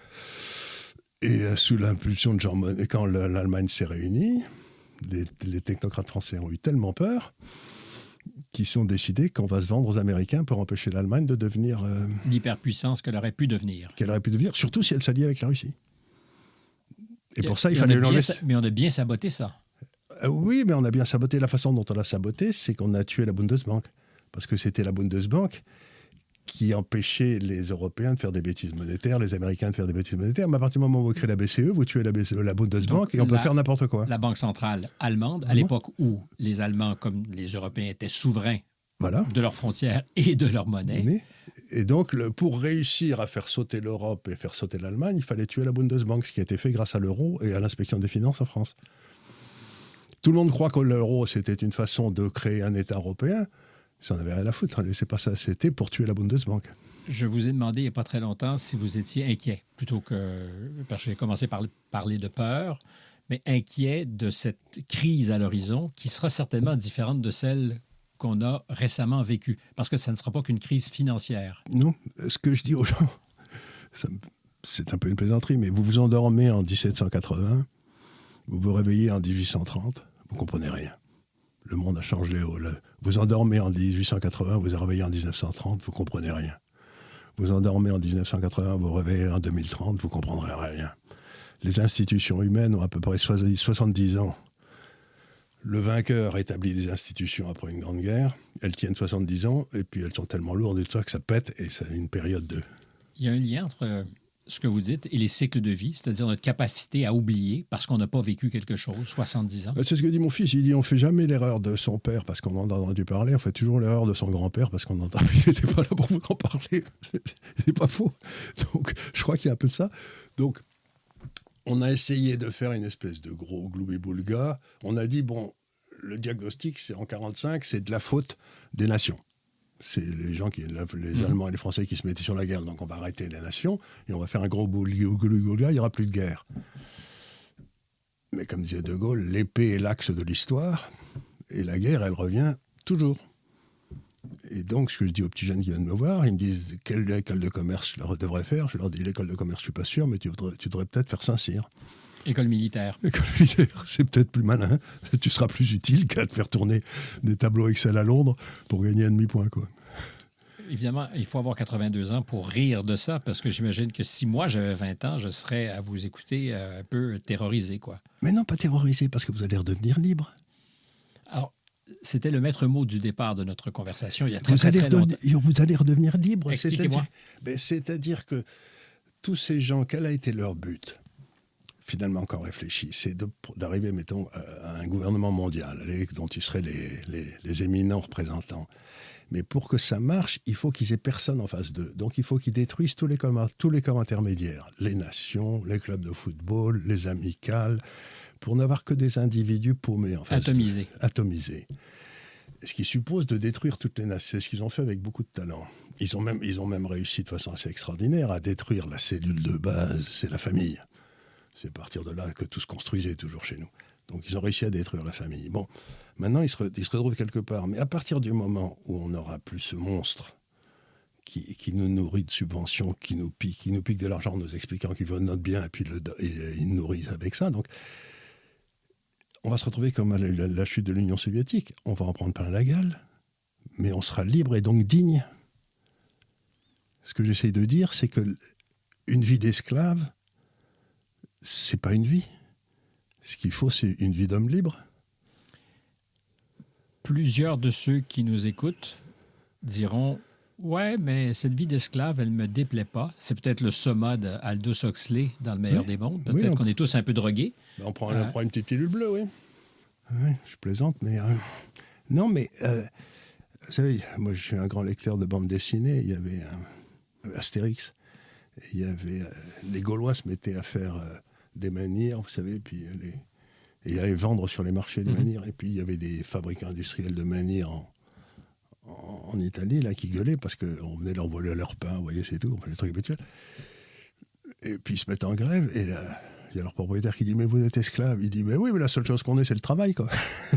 Et euh, sous l'impulsion de Jean Monnet, quand l'Allemagne s'est réunie, les, les technocrates français ont eu tellement peur qu'ils sont décidés qu'on va se vendre aux Américains pour empêcher l'Allemagne de devenir... Euh, l'hyperpuissance qu'elle aurait pu devenir. Qu'elle aurait pu devenir, surtout si elle s'alliait avec la Russie. Et, et pour ça, il et fallait l'enlever. Mais on a bien saboté ça. Euh, oui, mais on a bien saboté. La façon dont on l'a saboté, c'est qu'on a tué la Bundesbank. Parce que c'était la Bundesbank qui empêchait les Européens de faire des bêtises monétaires, les Américains de faire des bêtises monétaires. Mais à partir du moment où vous créez la B C E, vous tuez la, B C E, la Bundesbank. Donc, et on la, peut faire n'importe quoi. La Banque centrale allemande, à l'époque où les Allemands, comme les Européens, étaient souverains voilà. de leurs frontières et de leur monnaie. Mais, et donc, le, pour réussir à faire sauter l'Europe et faire sauter l'Allemagne, il fallait tuer la Bundesbank, ce qui a été fait grâce à l'euro et à l'inspection des finances en France. Tout le monde croit que l'euro, c'était une façon de créer un État européen. Ça n'avait rien à foutre. C'est pas ça. C'était pour tuer la Bundesbank. Je vous ai demandé il n'y a pas très longtemps si vous étiez inquiet, plutôt que... Parce que j'ai commencé par parler de peur, mais inquiet de cette crise à l'horizon qui sera certainement différente de celle qu'on a récemment vécue. Parce que ça ne sera pas qu'une crise financière. Non. Ce que je dis aux gens, ça, c'est un peu une plaisanterie, mais vous vous endormez en dix-sept cent quatre-vingts, vous vous réveillez en dix-huit cent trente, vous ne comprenez rien. Le monde a changé. Vous endormez en dix-huit cent quatre-vingts, vous vous réveillez en dix-neuf cent trente, vous ne comprenez rien. Vous endormez en dix-neuf cent quatre-vingts, vous vous réveillez en deux mille trente, vous ne comprendrez rien. les institutions humaines ont à peu près soixante-dix ans. Le vainqueur établit des institutions après une grande guerre. Elles tiennent soixante-dix ans, et puis elles sont tellement lourdes et tout ça que ça pète, et c'est une période de... Il y a un lien entre ce que vous dites et les cycles de vie, c'est-à-dire notre capacité à oublier parce qu'on n'a pas vécu quelque chose, soixante-dix ans. C'est ce que dit mon fils. Il dit on ne fait jamais l'erreur de son père parce qu'on en a entendu parler, on fait toujours l'erreur de son grand-père parce qu'on n'était pas là pour vous en parler. C'est pas faux. Donc, je crois qu'il y a un peu de ça. Donc, on a essayé de faire une espèce de gros gloubi-boulga. On a dit, bon, le diagnostic, c'est en quarante-cinq, c'est de la faute des nations. C'est les gens, qui, les Allemands et les Français qui se mettaient sur la guerre. Donc on va arrêter les nations et on va faire un gros gloubi-boulga, il n'y aura plus de guerre. Mais comme disait De Gaulle, l'épée est l'axe de l'histoire et la guerre, elle revient toujours. Et donc, ce que je dis aux petits jeunes qui viennent me voir, ils me disent « Quelle école de commerce je leur devrais faire ?» Je leur dis « L'école de commerce, je ne suis pas sûr, mais tu, voudrais, tu devrais peut-être faire Saint-Cyr. » École militaire. École militaire, c'est peut-être plus malin. Tu seras plus utile qu'à te faire tourner des tableaux Excel à Londres pour gagner un demi-point, quoi. Évidemment, il faut avoir quatre-vingt-deux ans pour rire de ça, parce que j'imagine que si moi, j'avais vingt ans, je serais, à vous écouter, un peu terrorisé, quoi. Mais non, pas terrorisé, parce que vous allez redevenir libre. Alors, c'était le maître mot du départ de notre conversation il y a très, vous très, allez très longtemps. Vous allez redevenir libre. Expliquez-moi. C'est-à-dire, ben, c'est-à-dire que tous ces gens, quel a été leur but ? Finalement encore réfléchi, c'est de, d'arriver, mettons, à un gouvernement mondial, les, dont ils seraient les, les, les éminents représentants. Mais pour que ça marche, il faut qu'ils aient personne en face d'eux. Donc il faut qu'ils détruisent tous les corps, tous les corps intermédiaires, les nations, les clubs de football, les amicales, pour n'avoir que des individus paumés en face Atomisés. d'eux. Atomisés. Ce qui suppose de détruire toutes les nations. C'est ce qu'ils ont fait avec beaucoup de talent. Ils ont même, ils ont même réussi de façon assez extraordinaire à détruire la cellule de base, c'est la famille. C'est à partir de là que tout se construisait toujours chez nous. Donc ils ont réussi à détruire la famille. Bon, maintenant ils se, ils se retrouvent quelque part. Mais à partir du moment où on n'aura plus ce monstre qui, qui nous nourrit de subventions, qui nous pique, qui nous pique de l'argent en nous expliquant qu'il veut notre bien et puis le, il nous nourrit avec ça. Donc on va se retrouver comme à la, la chute de l'Union soviétique. On va en prendre plein la gueule, mais on sera libre et donc digne. Ce que j'essaie de dire, c'est que une vie d'esclave, c'est pas une vie. Ce qu'il faut, c'est une vie d'homme libre. Plusieurs de ceux qui nous écoutent diront « Ouais, mais cette vie d'esclave, elle ne me déplaît pas. » C'est peut-être le soma d'Aldous Huxley dans Le meilleur oui, des mondes. Peut-être oui, on... qu'on est tous un peu drogués. Ben on, prend, euh... on prend une petite pilule bleue, oui. Oui, je plaisante, mais... Euh... Non, mais... Euh... Vous savez, moi, je suis un grand lecteur de bande dessinée. Il y avait euh... Astérix. Il y avait... Euh... Les Gaulois se mettaient à faire... Euh... des menhirs, vous savez, puis les... et ils allaient vendre sur les marchés des mmh. menhirs. Et puis il y avait des fabricants industriels de menhirs en, en, en Italie là, qui gueulaient parce qu'on venait leur voler leur pain, vous voyez, c'est tout, enfin, les trucs habituels. Et puis ils se mettent en grève, et là, il y a leur propriétaire qui dit « Mais vous êtes esclave ?» Il dit « Mais oui, mais la seule chose qu'on ait, c'est le travail, quoi. »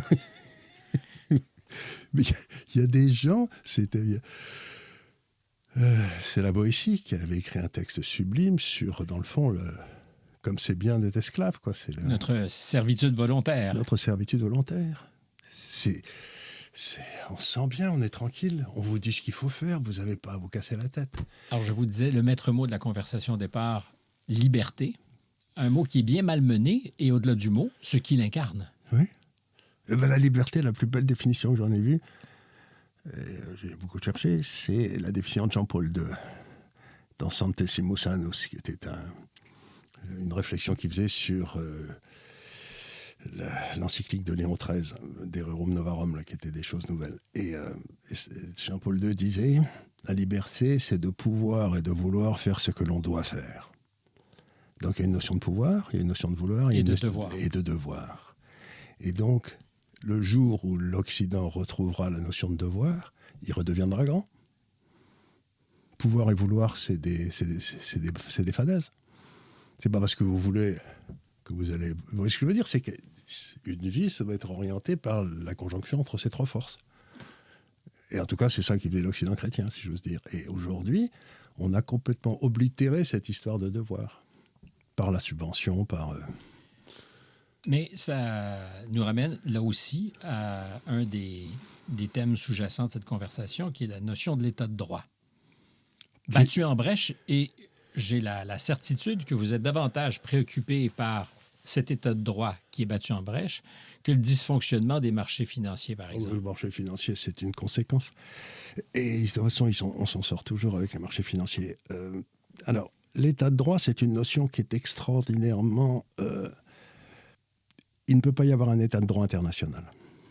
Mais il y, y a des gens, c'était... Euh, c'est la Boétie qui avait écrit un texte sublime sur, dans le fond, le... comme c'est bien d'être esclave, quoi. C'est le... Notre servitude volontaire. Notre servitude volontaire. C'est, c'est, on se sent bien, on est tranquille, on vous dit ce qu'il faut faire, vous n'avez pas à vous casser la tête. Alors, je vous disais, le maître mot de la conversation au départ, liberté, un mot qui est bien malmené, et au-delà du mot, ce qu'il incarne. Oui. Et ben, la liberté, la plus belle définition que j'en ai vue, euh, j'ai beaucoup cherché, c'est la définition de Jean-Paul deux, dans Centesimus Annus, qui était un... une réflexion qu'il faisait sur euh, la, l'encyclique de Léon treize, des Rerum Novarum, là, qui étaient des choses nouvelles. Et, euh, et Jean-Paul deux disait « La liberté, c'est de pouvoir et de vouloir faire ce que l'on doit faire. » Donc il y a une notion de pouvoir, il y a une notion de vouloir et, et, de, de, devoir. et de devoir. Et donc, le jour où l'Occident retrouvera la notion de devoir, il redeviendra grand. Pouvoir et vouloir, c'est des, c'est des, c'est des, c'est des fadaises. C'est pas parce que vous voulez que vous allez... Vous voyez ce que je veux dire, c'est qu'une vie, ça va être orienté par la conjonction entre ces trois forces. Et en tout cas, c'est ça qui fait l'Occident chrétien, si j'ose dire. Et aujourd'hui, on a complètement oblitéré cette histoire de devoir. Par la subvention, par... Euh... Mais ça nous ramène, là aussi, à un des, des thèmes sous-jacents de cette conversation, qui est la notion de l'état de droit. Battu en brèche et... j'ai la, la certitude que vous êtes davantage préoccupé par cet état de droit qui est battu en brèche que le dysfonctionnement des marchés financiers, par exemple. Le marché financier, c'est une conséquence. Et de toute façon, ils sont, on s'en sort toujours avec les marchés financiers. Euh, alors, l'état de droit, c'est une notion qui est extraordinairement... Euh, il ne peut pas y avoir un état de droit international.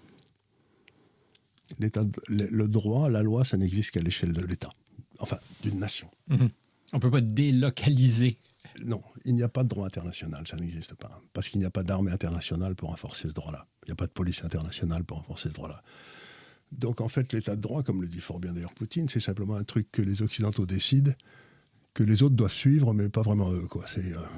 L'état de, le, le droit, la loi, ça n'existe qu'à l'échelle de l'État. Enfin, d'une nation. Mm-hmm. On ne peut pas délocaliser. Non, il n'y a pas de droit international, ça n'existe pas. Parce qu'il n'y a pas d'armée internationale pour enforcer ce droit-là. Il n'y a pas de police internationale pour enforcer ce droit-là. Donc en fait, l'état de droit, comme le dit fort bien d'ailleurs Poutine, c'est simplement un truc que les Occidentaux décident, que les autres doivent suivre, mais pas vraiment eux, quoi. C'est, euh...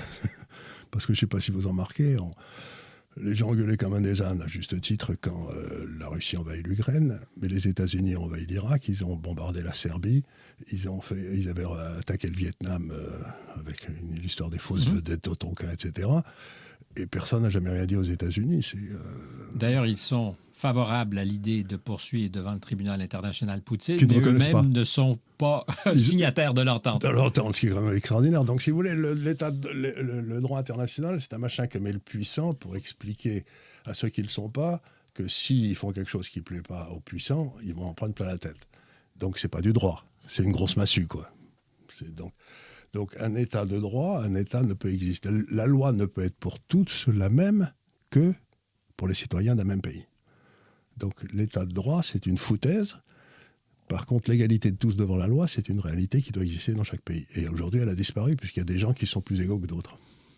Parce que je ne sais pas si vous en remarquez, on... les gens gueulaient comme un des ânes, à juste titre, quand euh, la Russie envahit l'Ukraine, mais les États-Unis ont envahi l'Irak, ils ont bombardé la Serbie, ils, ont fait, ils avaient attaqué le Vietnam euh, avec une, l'histoire des fausses mmh. vedettes au Tonkin, et cetera. Et personne n'a jamais rien dit aux États-Unis. C'est, euh... D'ailleurs, ils sont favorables à l'idée de poursuivre devant le tribunal international Poutine, mais eux-mêmes pas. ne sont pas signataires de l'entente. De l'entente, ce qui est vraiment extraordinaire. Donc, si vous voulez, le, l'état de, le, le droit international, c'est un machin que met le puissant pour expliquer à ceux qui ne le sont pas que s'ils font quelque chose qui ne plaît pas aux puissants, ils vont en prendre plein la tête. Donc, ce n'est pas du droit. C'est une grosse massue, quoi. C'est donc... Donc, un état de droit, un état ne peut exister. La loi ne peut être pour tous la même que pour les citoyens d'un même pays. Donc, l'état de droit, c'est une foutaise. Par contre, l'égalité de tous devant la loi, c'est une réalité qui doit exister dans chaque pays. Et aujourd'hui, elle a disparu, puisqu'il y a des gens qui sont plus égaux que d'autres.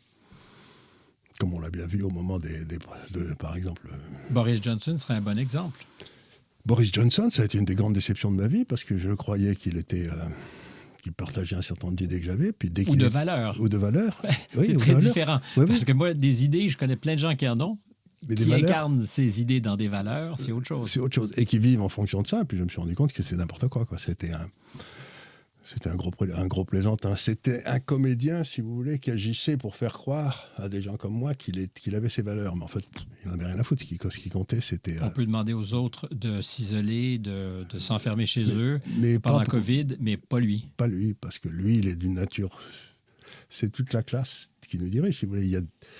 Comme on l'a bien vu au moment des... des de, par exemple... Boris Johnson serait un bon exemple. Boris Johnson, ça a été une des grandes déceptions de ma vie, parce que je croyais qu'il était... Euh, qui partageait un certain nombre d'idées que j'avais. Puis dès ou, de est... valeurs. ou de valeurs. Oui, c'est très différent. Oui, Parce oui. que moi, des idées, je connais plein de gens qui en ont, mais qui incarnent ces idées dans des valeurs, c'est autre chose. C'est autre chose. Et qui vivent en fonction de ça. Puis je me suis rendu compte que c'était n'importe quoi. quoi. C'était un... C'était un gros, un gros plaisantin. C'était un comédien, si vous voulez, qui agissait pour faire croire à des gens comme moi qu'il, est, qu'il avait ses valeurs. Mais en fait, il n'en avait rien à foutre. Ce qui comptait, c'était... On euh... peut demander aux autres de s'isoler, de, de s'enfermer chez mais, eux mais pendant la COVID, mais pas lui. Pas lui, parce que lui, il est d'une nature... C'est toute la classe qui nous dirige, si vous voulez. Il y a...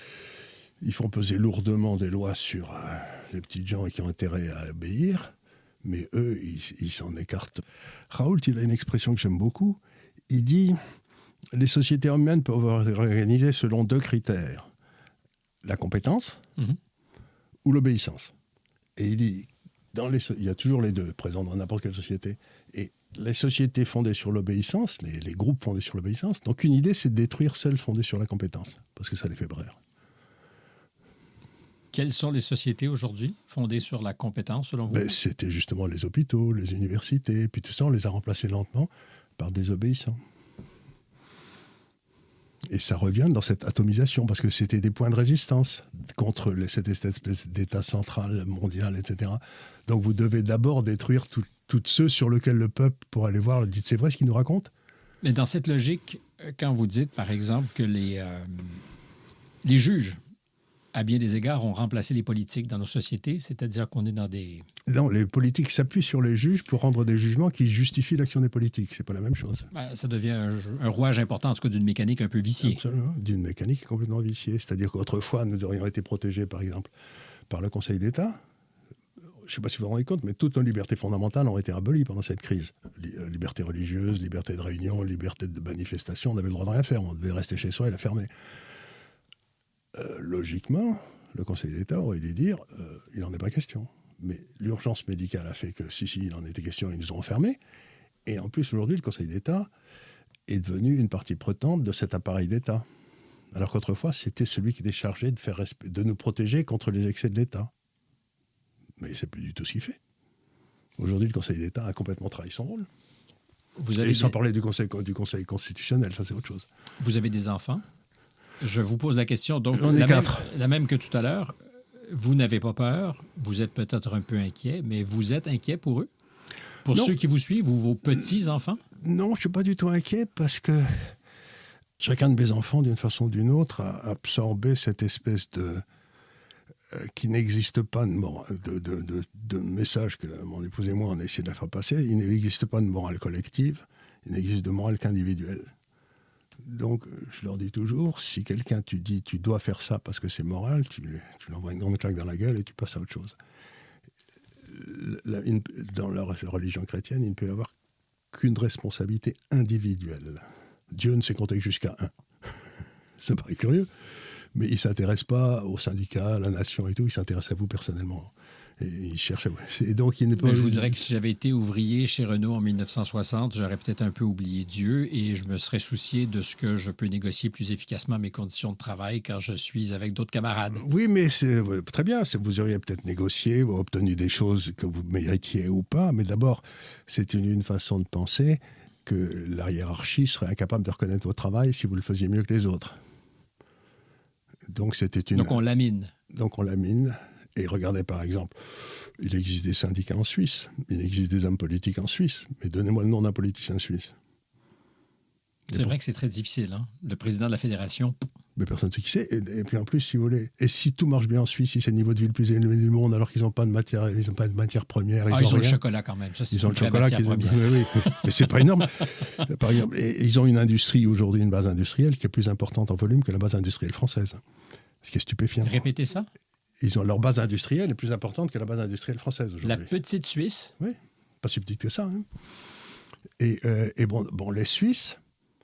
Ils font peser lourdement des lois sur euh, les petites gens qui ont intérêt à obéir. Mais eux, ils, ils s'en écartent. Raoult, il a une expression que j'aime beaucoup. Il dit « Les sociétés humaines peuvent être organisées selon deux critères. La compétence mmh. ou l'obéissance. » Et il dit dans les, il y a toujours les deux présents dans n'importe quelle société. Et les sociétés fondées sur l'obéissance, les, les groupes fondés sur l'obéissance, donc une idée, c'est de détruire celles fondées sur la compétence, parce que ça les fait brère. Quelles sont les sociétés aujourd'hui fondées sur la compétence, selon vous? Ben, c'était justement les hôpitaux, les universités, puis tout ça, on les a remplacés lentement par des obéissants. Et ça revient dans cette atomisation, parce que c'était des points de résistance contre les, cette espèce d'État central, mondial, et cetera. Donc vous devez d'abord détruire tous ceux sur lesquels le peuple pourra aller voir, dites, c'est vrai ce qu'il nous raconte? Mais dans cette logique, quand vous dites, par exemple, que les, euh, les juges, à bien des égards, ont remplacé les politiques dans nos sociétés, c'est-à-dire qu'on est dans des... Non, les politiques s'appuient sur les juges pour rendre des jugements qui justifient l'action des politiques. C'est pas la même chose. Ben, ça devient un, un rouage important, en tout cas, d'une mécanique un peu viciée. Absolument, d'une mécanique complètement viciée. C'est-à-dire qu'autrefois, nous aurions été protégés, par exemple, par le Conseil d'État. Je ne sais pas si vous vous rendez compte, mais toutes nos libertés fondamentales ont été abolies pendant cette crise. Liberté religieuse, liberté de réunion, liberté de manifestation, on avait le droit de rien faire. On devait rester chez soi et la fermer. Euh, logiquement, le Conseil d'État aurait dû dire euh, il n'en est pas question. Mais l'urgence médicale a fait que si, si, il en était question, ils nous ont enfermés. Et en plus, aujourd'hui, le Conseil d'État est devenu une partie prenante de cet appareil d'État. Alors qu'autrefois, c'était celui qui était chargé de, faire resp- de nous protéger contre les excès de l'État. Mais c'est plus du tout ce qu'il fait. Aujourd'hui, le Conseil d'État a complètement trahi son rôle. Vous avez Et sans des... parler du conseil, du conseil constitutionnel, ça c'est autre chose. Vous avez des enfants? Je vous pose la question, donc On la, est même, quatre. la même que tout à l'heure. Vous n'avez pas peur, vous êtes peut-être un peu inquiet, mais vous êtes inquiet pour eux? Pour non. ceux qui vous suivent ou vos petits-enfants? Non, je ne suis pas du tout inquiet parce que chacun de mes enfants, d'une façon ou d'une autre, a absorbé cette espèce de... Euh, qui n'existe pas de, morale, de, de, de, de message que mon épouse et moi on a essayé de la faire passer. Il n'existe pas de morale collective, il n'existe de morale qu'individuelle. Donc, je leur dis toujours, si quelqu'un tu dis tu dois faire ça parce que c'est moral, tu, lui- tu lui envoies une grande claque dans la gueule et tu passes à autre chose. La- une- dans la religion chrétienne, il ne peut y avoir qu'une responsabilité individuelle. Dieu ne sait compter que jusqu'à un. Ça paraît curieux, mais il ne s'intéresse pas aux syndicats, à la nation et tout, il s'intéresse à vous personnellement. Et il cherche à vous. Et donc, il n'est pas... Mais je vous dirais que si j'avais été ouvrier chez Renault en mille neuf cent soixante, j'aurais peut-être un peu oublié Dieu et je me serais soucié de ce que je peux négocier plus efficacement mes conditions de travail quand je suis avec d'autres camarades. Oui, mais c'est très bien. Vous auriez peut-être négocié ou obtenu des choses que vous méritiez ou pas. Mais d'abord, c'est une, une façon de penser que la hiérarchie serait incapable de reconnaître votre travail si vous le faisiez mieux que les autres. Donc, c'était une... Donc, on lamine. Donc, on lamine. Et regardez, par exemple, il existe des syndicats en Suisse, il existe des hommes politiques en Suisse, mais donnez-moi le nom d'un politicien suisse. C'est vrai que c'est très difficile. Hein? Le président de la fédération... Mais personne ne sait qui c'est. Et, et puis en plus, si vous voulez, et si tout marche bien en Suisse, si c'est le niveau de vie le plus élevé du monde, alors qu'ils n'ont pas de matière, ils n'ont pas de matière première, ils ah, ont, ils ont rien. le chocolat quand même. Ça, c'est ils ont une le vraie chocolat, matière qu'ils... première. mais, oui, mais c'est pas énorme. Par exemple, et, ils ont une industrie aujourd'hui, une base industrielle qui est plus importante en volume que la base industrielle française. Ce qui est stupéfiant. Répétez ça. Ils ont leur base industrielle est plus importante que la base industrielle française aujourd'hui. La petite Suisse. Oui, pas si petite que ça. Hein. Et, euh, et bon, bon, les Suisses,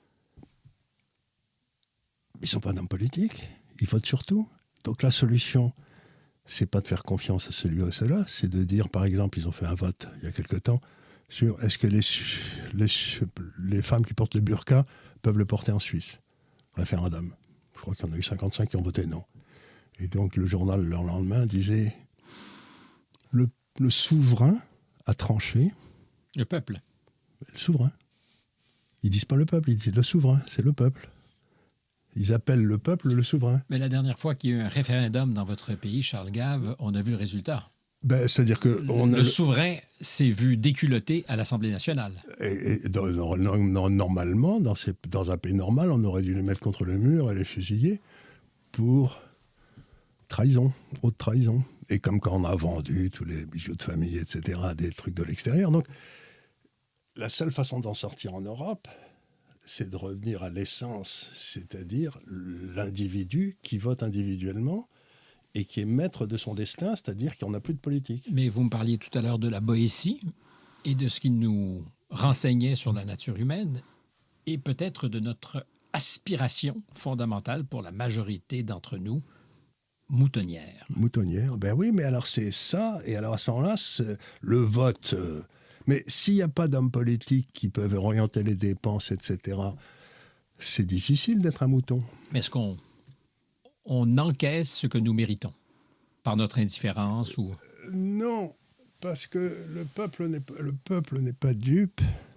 ils ne sont pas d'hommes politiques, ils votent surtout. Donc la solution, c'est pas de faire confiance à celui ou à cela, c'est de dire, par exemple, ils ont fait un vote il y a quelque temps sur est-ce que les, les, les femmes qui portent le burqa peuvent le porter en Suisse. Référendum. Je crois qu'il y en a eu cinquante-cinq qui ont voté non. Et donc le journal, le lendemain, disait le, le souverain a tranché. Le peuple. Le souverain. Ils disent pas le peuple, ils disent le souverain, c'est le peuple. Ils appellent le peuple le souverain. Mais la dernière fois qu'il y a eu un référendum dans votre pays, Charles Gave, on a vu le résultat. Ben, c'est-à-dire que on le, a le souverain s'est vu déculotté à l'Assemblée nationale. Et, et dans, dans, normalement, dans, ces, dans un pays normal, on aurait dû les mettre contre le mur et les fusiller pour trahison, haute trahison. Et comme quand on a vendu tous les bijoux de famille, et cetera, des trucs de l'extérieur. Donc, la seule façon d'en sortir en Europe, c'est de revenir à l'essence, c'est-à-dire l'individu qui vote individuellement et qui est maître de son destin, c'est-à-dire qu'il n'y en a plus de politique. Mais vous me parliez tout à l'heure de la Boétie et de ce qui nous renseignait sur la nature humaine et peut-être de notre aspiration fondamentale pour la majorité d'entre nous, moutonnière. Moutonnière, ben oui, mais alors c'est ça, et alors à ce moment-là, c'est le vote... Euh, mais s'il n'y a pas d'hommes politiques qui peuvent orienter les dépenses, et cetera, c'est difficile d'être un mouton. Mais est-ce qu'on on encaisse ce que nous méritons par notre indifférence ou... Euh, non, parce que le peuple n'est pas, le peuple n'est pas dupe.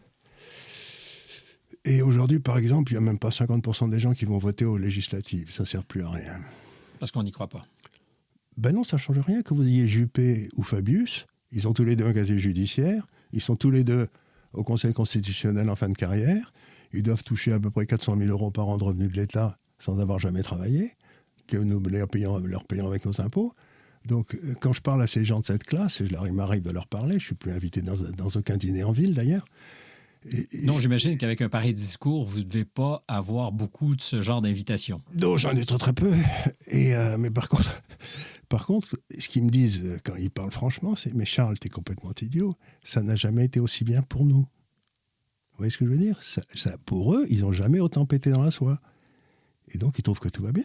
Et aujourd'hui, par exemple, il n'y a même pas cinquante pour cent des gens qui vont voter aux législatives. Ça ne sert plus à rien. Parce qu'on n'y croit pas. Ben non, ça ne change rien. Que vous ayez Juppé ou Fabius, ils ont tous les deux un casier judiciaire. Ils sont tous les deux au Conseil constitutionnel en fin de carrière. Ils doivent toucher à peu près quatre cent mille euros par an de revenus de l'État sans avoir jamais travaillé, que nous leur payons, leur payons avec nos impôts. Donc, quand je parle à ces gens de cette classe, et il m'arrive de leur parler, je ne suis plus invité dans, dans aucun dîner en ville d'ailleurs. Et, et... Non, j'imagine qu'avec un pareil discours, vous ne devez pas avoir beaucoup de ce genre d'invitations. Non, j'en ai très très peu. Et, euh, mais par contre... Par contre, ce qu'ils me disent quand ils parlent franchement, c'est « Mais Charles, t'es complètement idiot. Ça n'a jamais été aussi bien pour nous. » Vous voyez ce que je veux dire ? ça, ça, Pour eux, ils n'ont jamais autant pété dans la soie. Et donc, ils trouvent que tout va bien.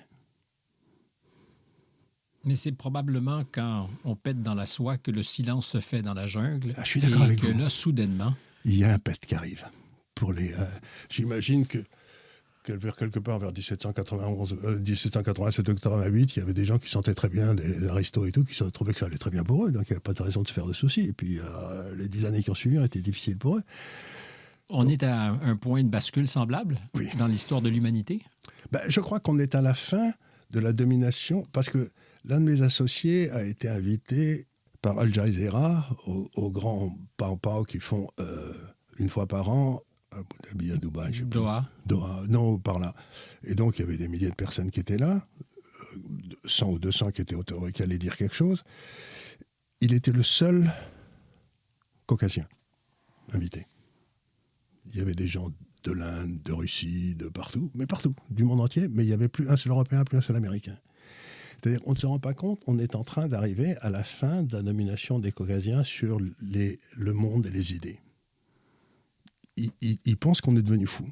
Mais c'est probablement quand on pète dans la soie que le silence se fait dans la jungle. Ah, je suis d'accord et avec que vous. là, soudainement... Il y a un pet qui arrive. Pour les, euh, j'imagine que vers quelque part vers dix-sept cent quatre-vingt-onze, euh, dix-sept cent quatre-vingt-sept quatre-vingt-huit, il y avait des gens qui sentaient très bien, des aristos et tout, qui se trouvaient que ça allait très bien pour eux, donc il n'y avait pas de raison de se faire de soucis. Et puis euh, les dix années qui ont suivi ont été difficiles pour eux. On donc, est à un point de bascule semblable oui. dans l'histoire de l'humanité? Ben, je crois qu'on est à la fin de la domination, parce que l'un de mes associés a été invité par Al Jazeera aux, aux grands pao-pao qui font euh, une fois par an à Abu Dhabi, à Dubaï, je sais Doha. plus. Doha, non, par là. Et donc, il y avait des milliers de personnes qui étaient là, cent ou deux cents qui étaient autorisés, qui allaient dire quelque chose. Il était le seul caucasien invité. Il y avait des gens de l'Inde, de Russie, de partout, mais partout, du monde entier. Mais il n'y avait plus un seul Européen, plus un seul Américain. C'est-à-dire qu'on ne se rend pas compte, on est en train d'arriver à la fin de la domination des Caucasiens sur les, le monde et les idées. Ils, ils, ils pensent qu'on est devenu fou.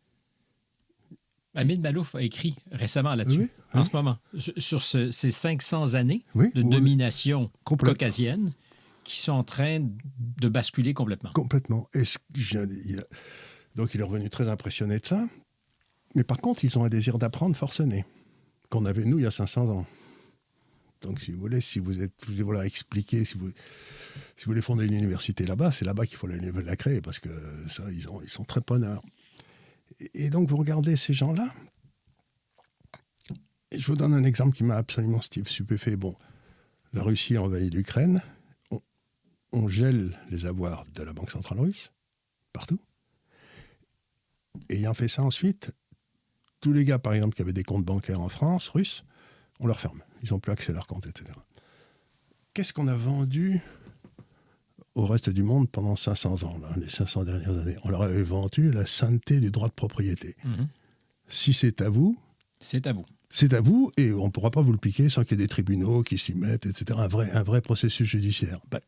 Hamid Malouf a écrit récemment là-dessus, oui, en oui. ce moment, sur ce, ces cinq cents années oui, de oui, domination complètement. caucasienne qui sont en train de basculer complètement. Complètement. Et ce, je, il a, donc il est revenu très impressionné de ça. Mais par contre, ils ont un désir d'apprendre forcené, qu'on avait nous il y a cinq cents ans. Donc si vous voulez, si vous êtes, vous voulez expliquer, si vous, si vous voulez fonder une université là-bas, c'est là-bas qu'il faut la, la créer, parce que ça, ils, ont, ils sont très preneurs. Et, et donc vous regardez ces gens-là, et je vous donne un exemple qui m'a absolument stupéfait. Bon, la Russie a envahi l'Ukraine, on, on gèle les avoirs de la Banque centrale russe, partout. Et ayant fait ça ensuite, tous les gars, par exemple, qui avaient des comptes bancaires en France, russes, on leur ferme. Ils n'ont plus accès à leurs comptes, et cetera. Qu'est-ce qu'on a vendu au reste du monde pendant cinq cents ans, là, les cinq cents dernières années? On leur avait vendu la sainteté du droit de propriété. Mm-hmm. Si c'est à vous... C'est à vous. C'est à vous, et on ne pourra pas vous le piquer sans qu'il y ait des tribunaux qui s'y mettent, et cetera. Un vrai, un vrai processus judiciaire. Ben,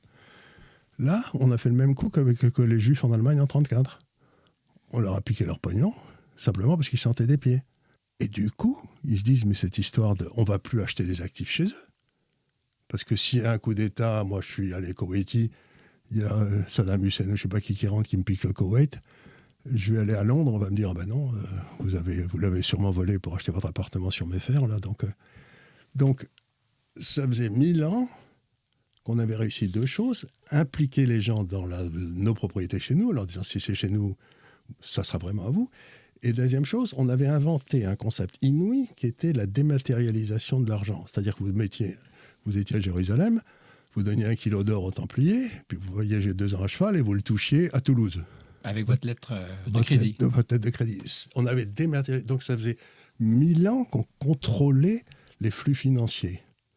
là, on a fait le même coup qu'avec que les Juifs en Allemagne en mille neuf cent trente-quatre. On leur a piqué leur pognon, simplement parce qu'ils sentaient des pieds. Et du coup, ils se disent, mais cette histoire de... On ne va plus acheter des actifs chez eux. Parce que s'il y a un coup d'État, moi je suis allé Koweïti, il y a euh, Saddam Hussein, je ne sais pas qui qui rentre, qui me pique le Koweït, je vais aller à Londres, on va me dire, ah ben non, euh, vous, avez, vous l'avez sûrement volé pour acheter votre appartement sur Mayfair, là. Donc, euh, donc, ça faisait mille ans qu'on avait réussi deux choses, impliquer les gens dans la, nos propriétés chez nous, en leur disant, si c'est chez nous, ça sera vraiment à vous. Et deuxième chose, on avait inventé un concept inouï qui était la dématérialisation de l'argent. C'est-à-dire que vous, mettiez, vous étiez à Jérusalem, vous donniez un kilo d'or au Templier, puis vous voyagez deux ans à cheval et vous le touchiez à Toulouse. Avec votre lettre de votre crédit. Lettre, votre lettre de crédit. On avait dématérialisé. Donc ça faisait mille ans qu'on contrôlait les flux financiers.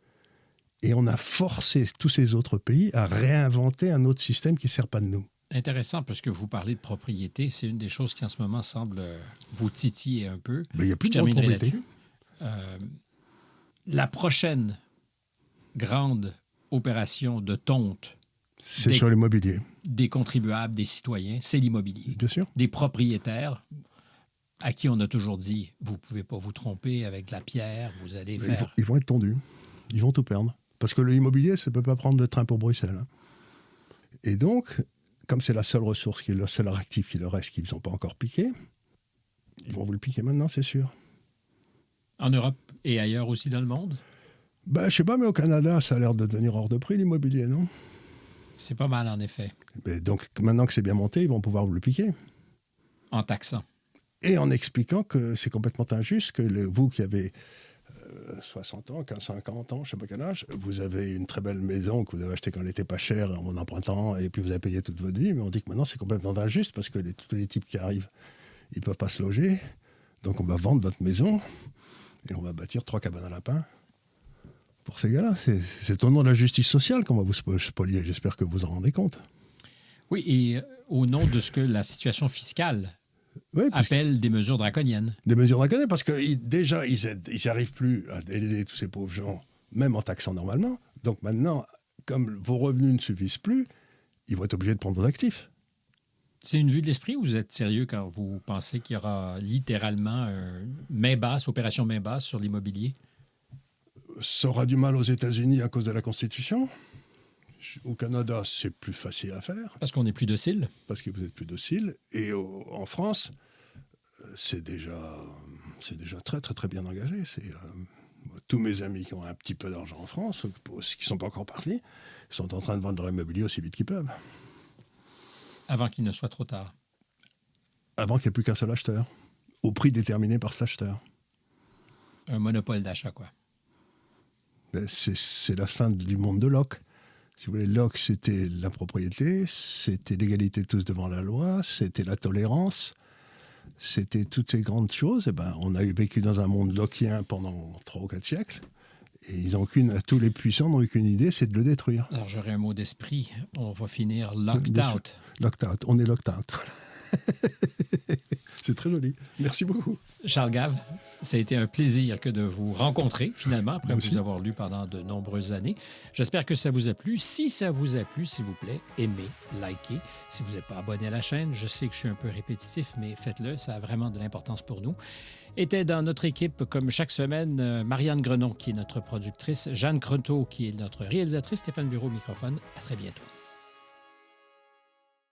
Et on a forcé tous ces autres pays à réinventer un autre système qui ne sert pas de nous. Intéressant, parce que vous parlez de propriété. C'est une des choses qui, en ce moment, semble vous titiller un peu. Mais il n'y a plus Je de terminerai propriété. là-dessus. Euh, la prochaine grande opération de tonte C'est des, sur l'immobilier. Des contribuables, des citoyens, c'est l'immobilier. Bien sûr. Des propriétaires à qui on a toujours dit, vous ne pouvez pas vous tromper avec de la pierre, vous allez Mais faire... Ils vont, ils vont être tondus. Ils vont tout perdre. Parce que l'immobilier, ça ne peut pas prendre le train pour Bruxelles. Hein. Et donc... Comme c'est la seule ressource, qui est le seul actif qui leur reste, qu'ils n'ont pas encore piqué, ils vont vous le piquer maintenant, c'est sûr. En Europe et ailleurs aussi dans le monde? Ben, je ne sais pas, mais au Canada, ça a l'air de devenir hors de prix, l'immobilier, non? C'est pas mal, en effet. Mais donc, maintenant que c'est bien monté, ils vont pouvoir vous le piquer. En taxant. Et en expliquant que c'est complètement injuste, que le, vous qui avez euh, soixante ans, cinquante ans, je ne sais pas quel âge, vous avez une très belle maison que vous avez achetée quand elle n'était pas chère en empruntant, et puis vous avez payé toute votre vie, mais on dit que maintenant c'est complètement injuste parce que les, tous les types qui arrivent, ils ne peuvent pas se loger, donc on va vendre votre maison et on va bâtir trois cabanes à lapins pour ces gars-là. C'est, c'est au nom de la justice sociale qu'on va vous spolier, j'espère que vous en rendez compte. Oui, et au nom de ce que la situation fiscale oui, appelle des mesures draconiennes. Des mesures draconiennes, parce que ils, déjà, ils n'arrivent plus à aider tous ces pauvres gens, même en taxant normalement. Donc maintenant, comme vos revenus ne suffisent plus, ils vont être obligés de prendre vos actifs. C'est une vue de l'esprit ou vous êtes sérieux quand vous pensez qu'il y aura littéralement euh, main basse, opération main basse sur l'immobilier? Ça aura du mal aux États-Unis à cause de la Constitution. Au Canada, c'est plus facile à faire. Parce qu'on est plus docile. Parce que vous êtes plus docile. Et au, en France, c'est déjà, c'est déjà très, très, très bien engagé. C'est, euh, tous mes amis qui ont un petit peu d'argent en France, qui ne sont pas encore partis, sont en train de vendre leur immobilier aussi vite qu'ils peuvent. Avant qu'il ne soit trop tard. Avant qu'il n'y ait plus qu'un seul acheteur. Au prix déterminé par cet acheteur. Un monopole d'achat, quoi. Ben, c'est, c'est la fin du monde de Locke. Si vous voulez, Locke, c'était la propriété, c'était l'égalité de tous devant la loi, c'était la tolérance, c'était toutes ces grandes choses. Et ben, on a vécu dans un monde lockien pendant trois ou quatre siècles. Et ils ont qu'une, tous les puissants n'ont eu qu'une idée, c'est de le détruire. Alors, j'aurais un mot d'esprit. On va finir locked out. Locked out. On est locked out. C'est très joli. Merci beaucoup. Charles Gave, ça a été un plaisir que de vous rencontrer, finalement, après vous avoir lu pendant de nombreuses années. J'espère que ça vous a plu. Si ça vous a plu, s'il vous plaît, aimez, likez. Si vous n'êtes pas abonné à la chaîne, je sais que je suis un peu répétitif, mais faites-le, ça a vraiment de l'importance pour nous. Était dans notre équipe, comme chaque semaine, Marianne Grenon, qui est notre productrice, Jeanne Croteau, qui est notre réalisatrice, Stéphane Bureau au microphone. À très bientôt.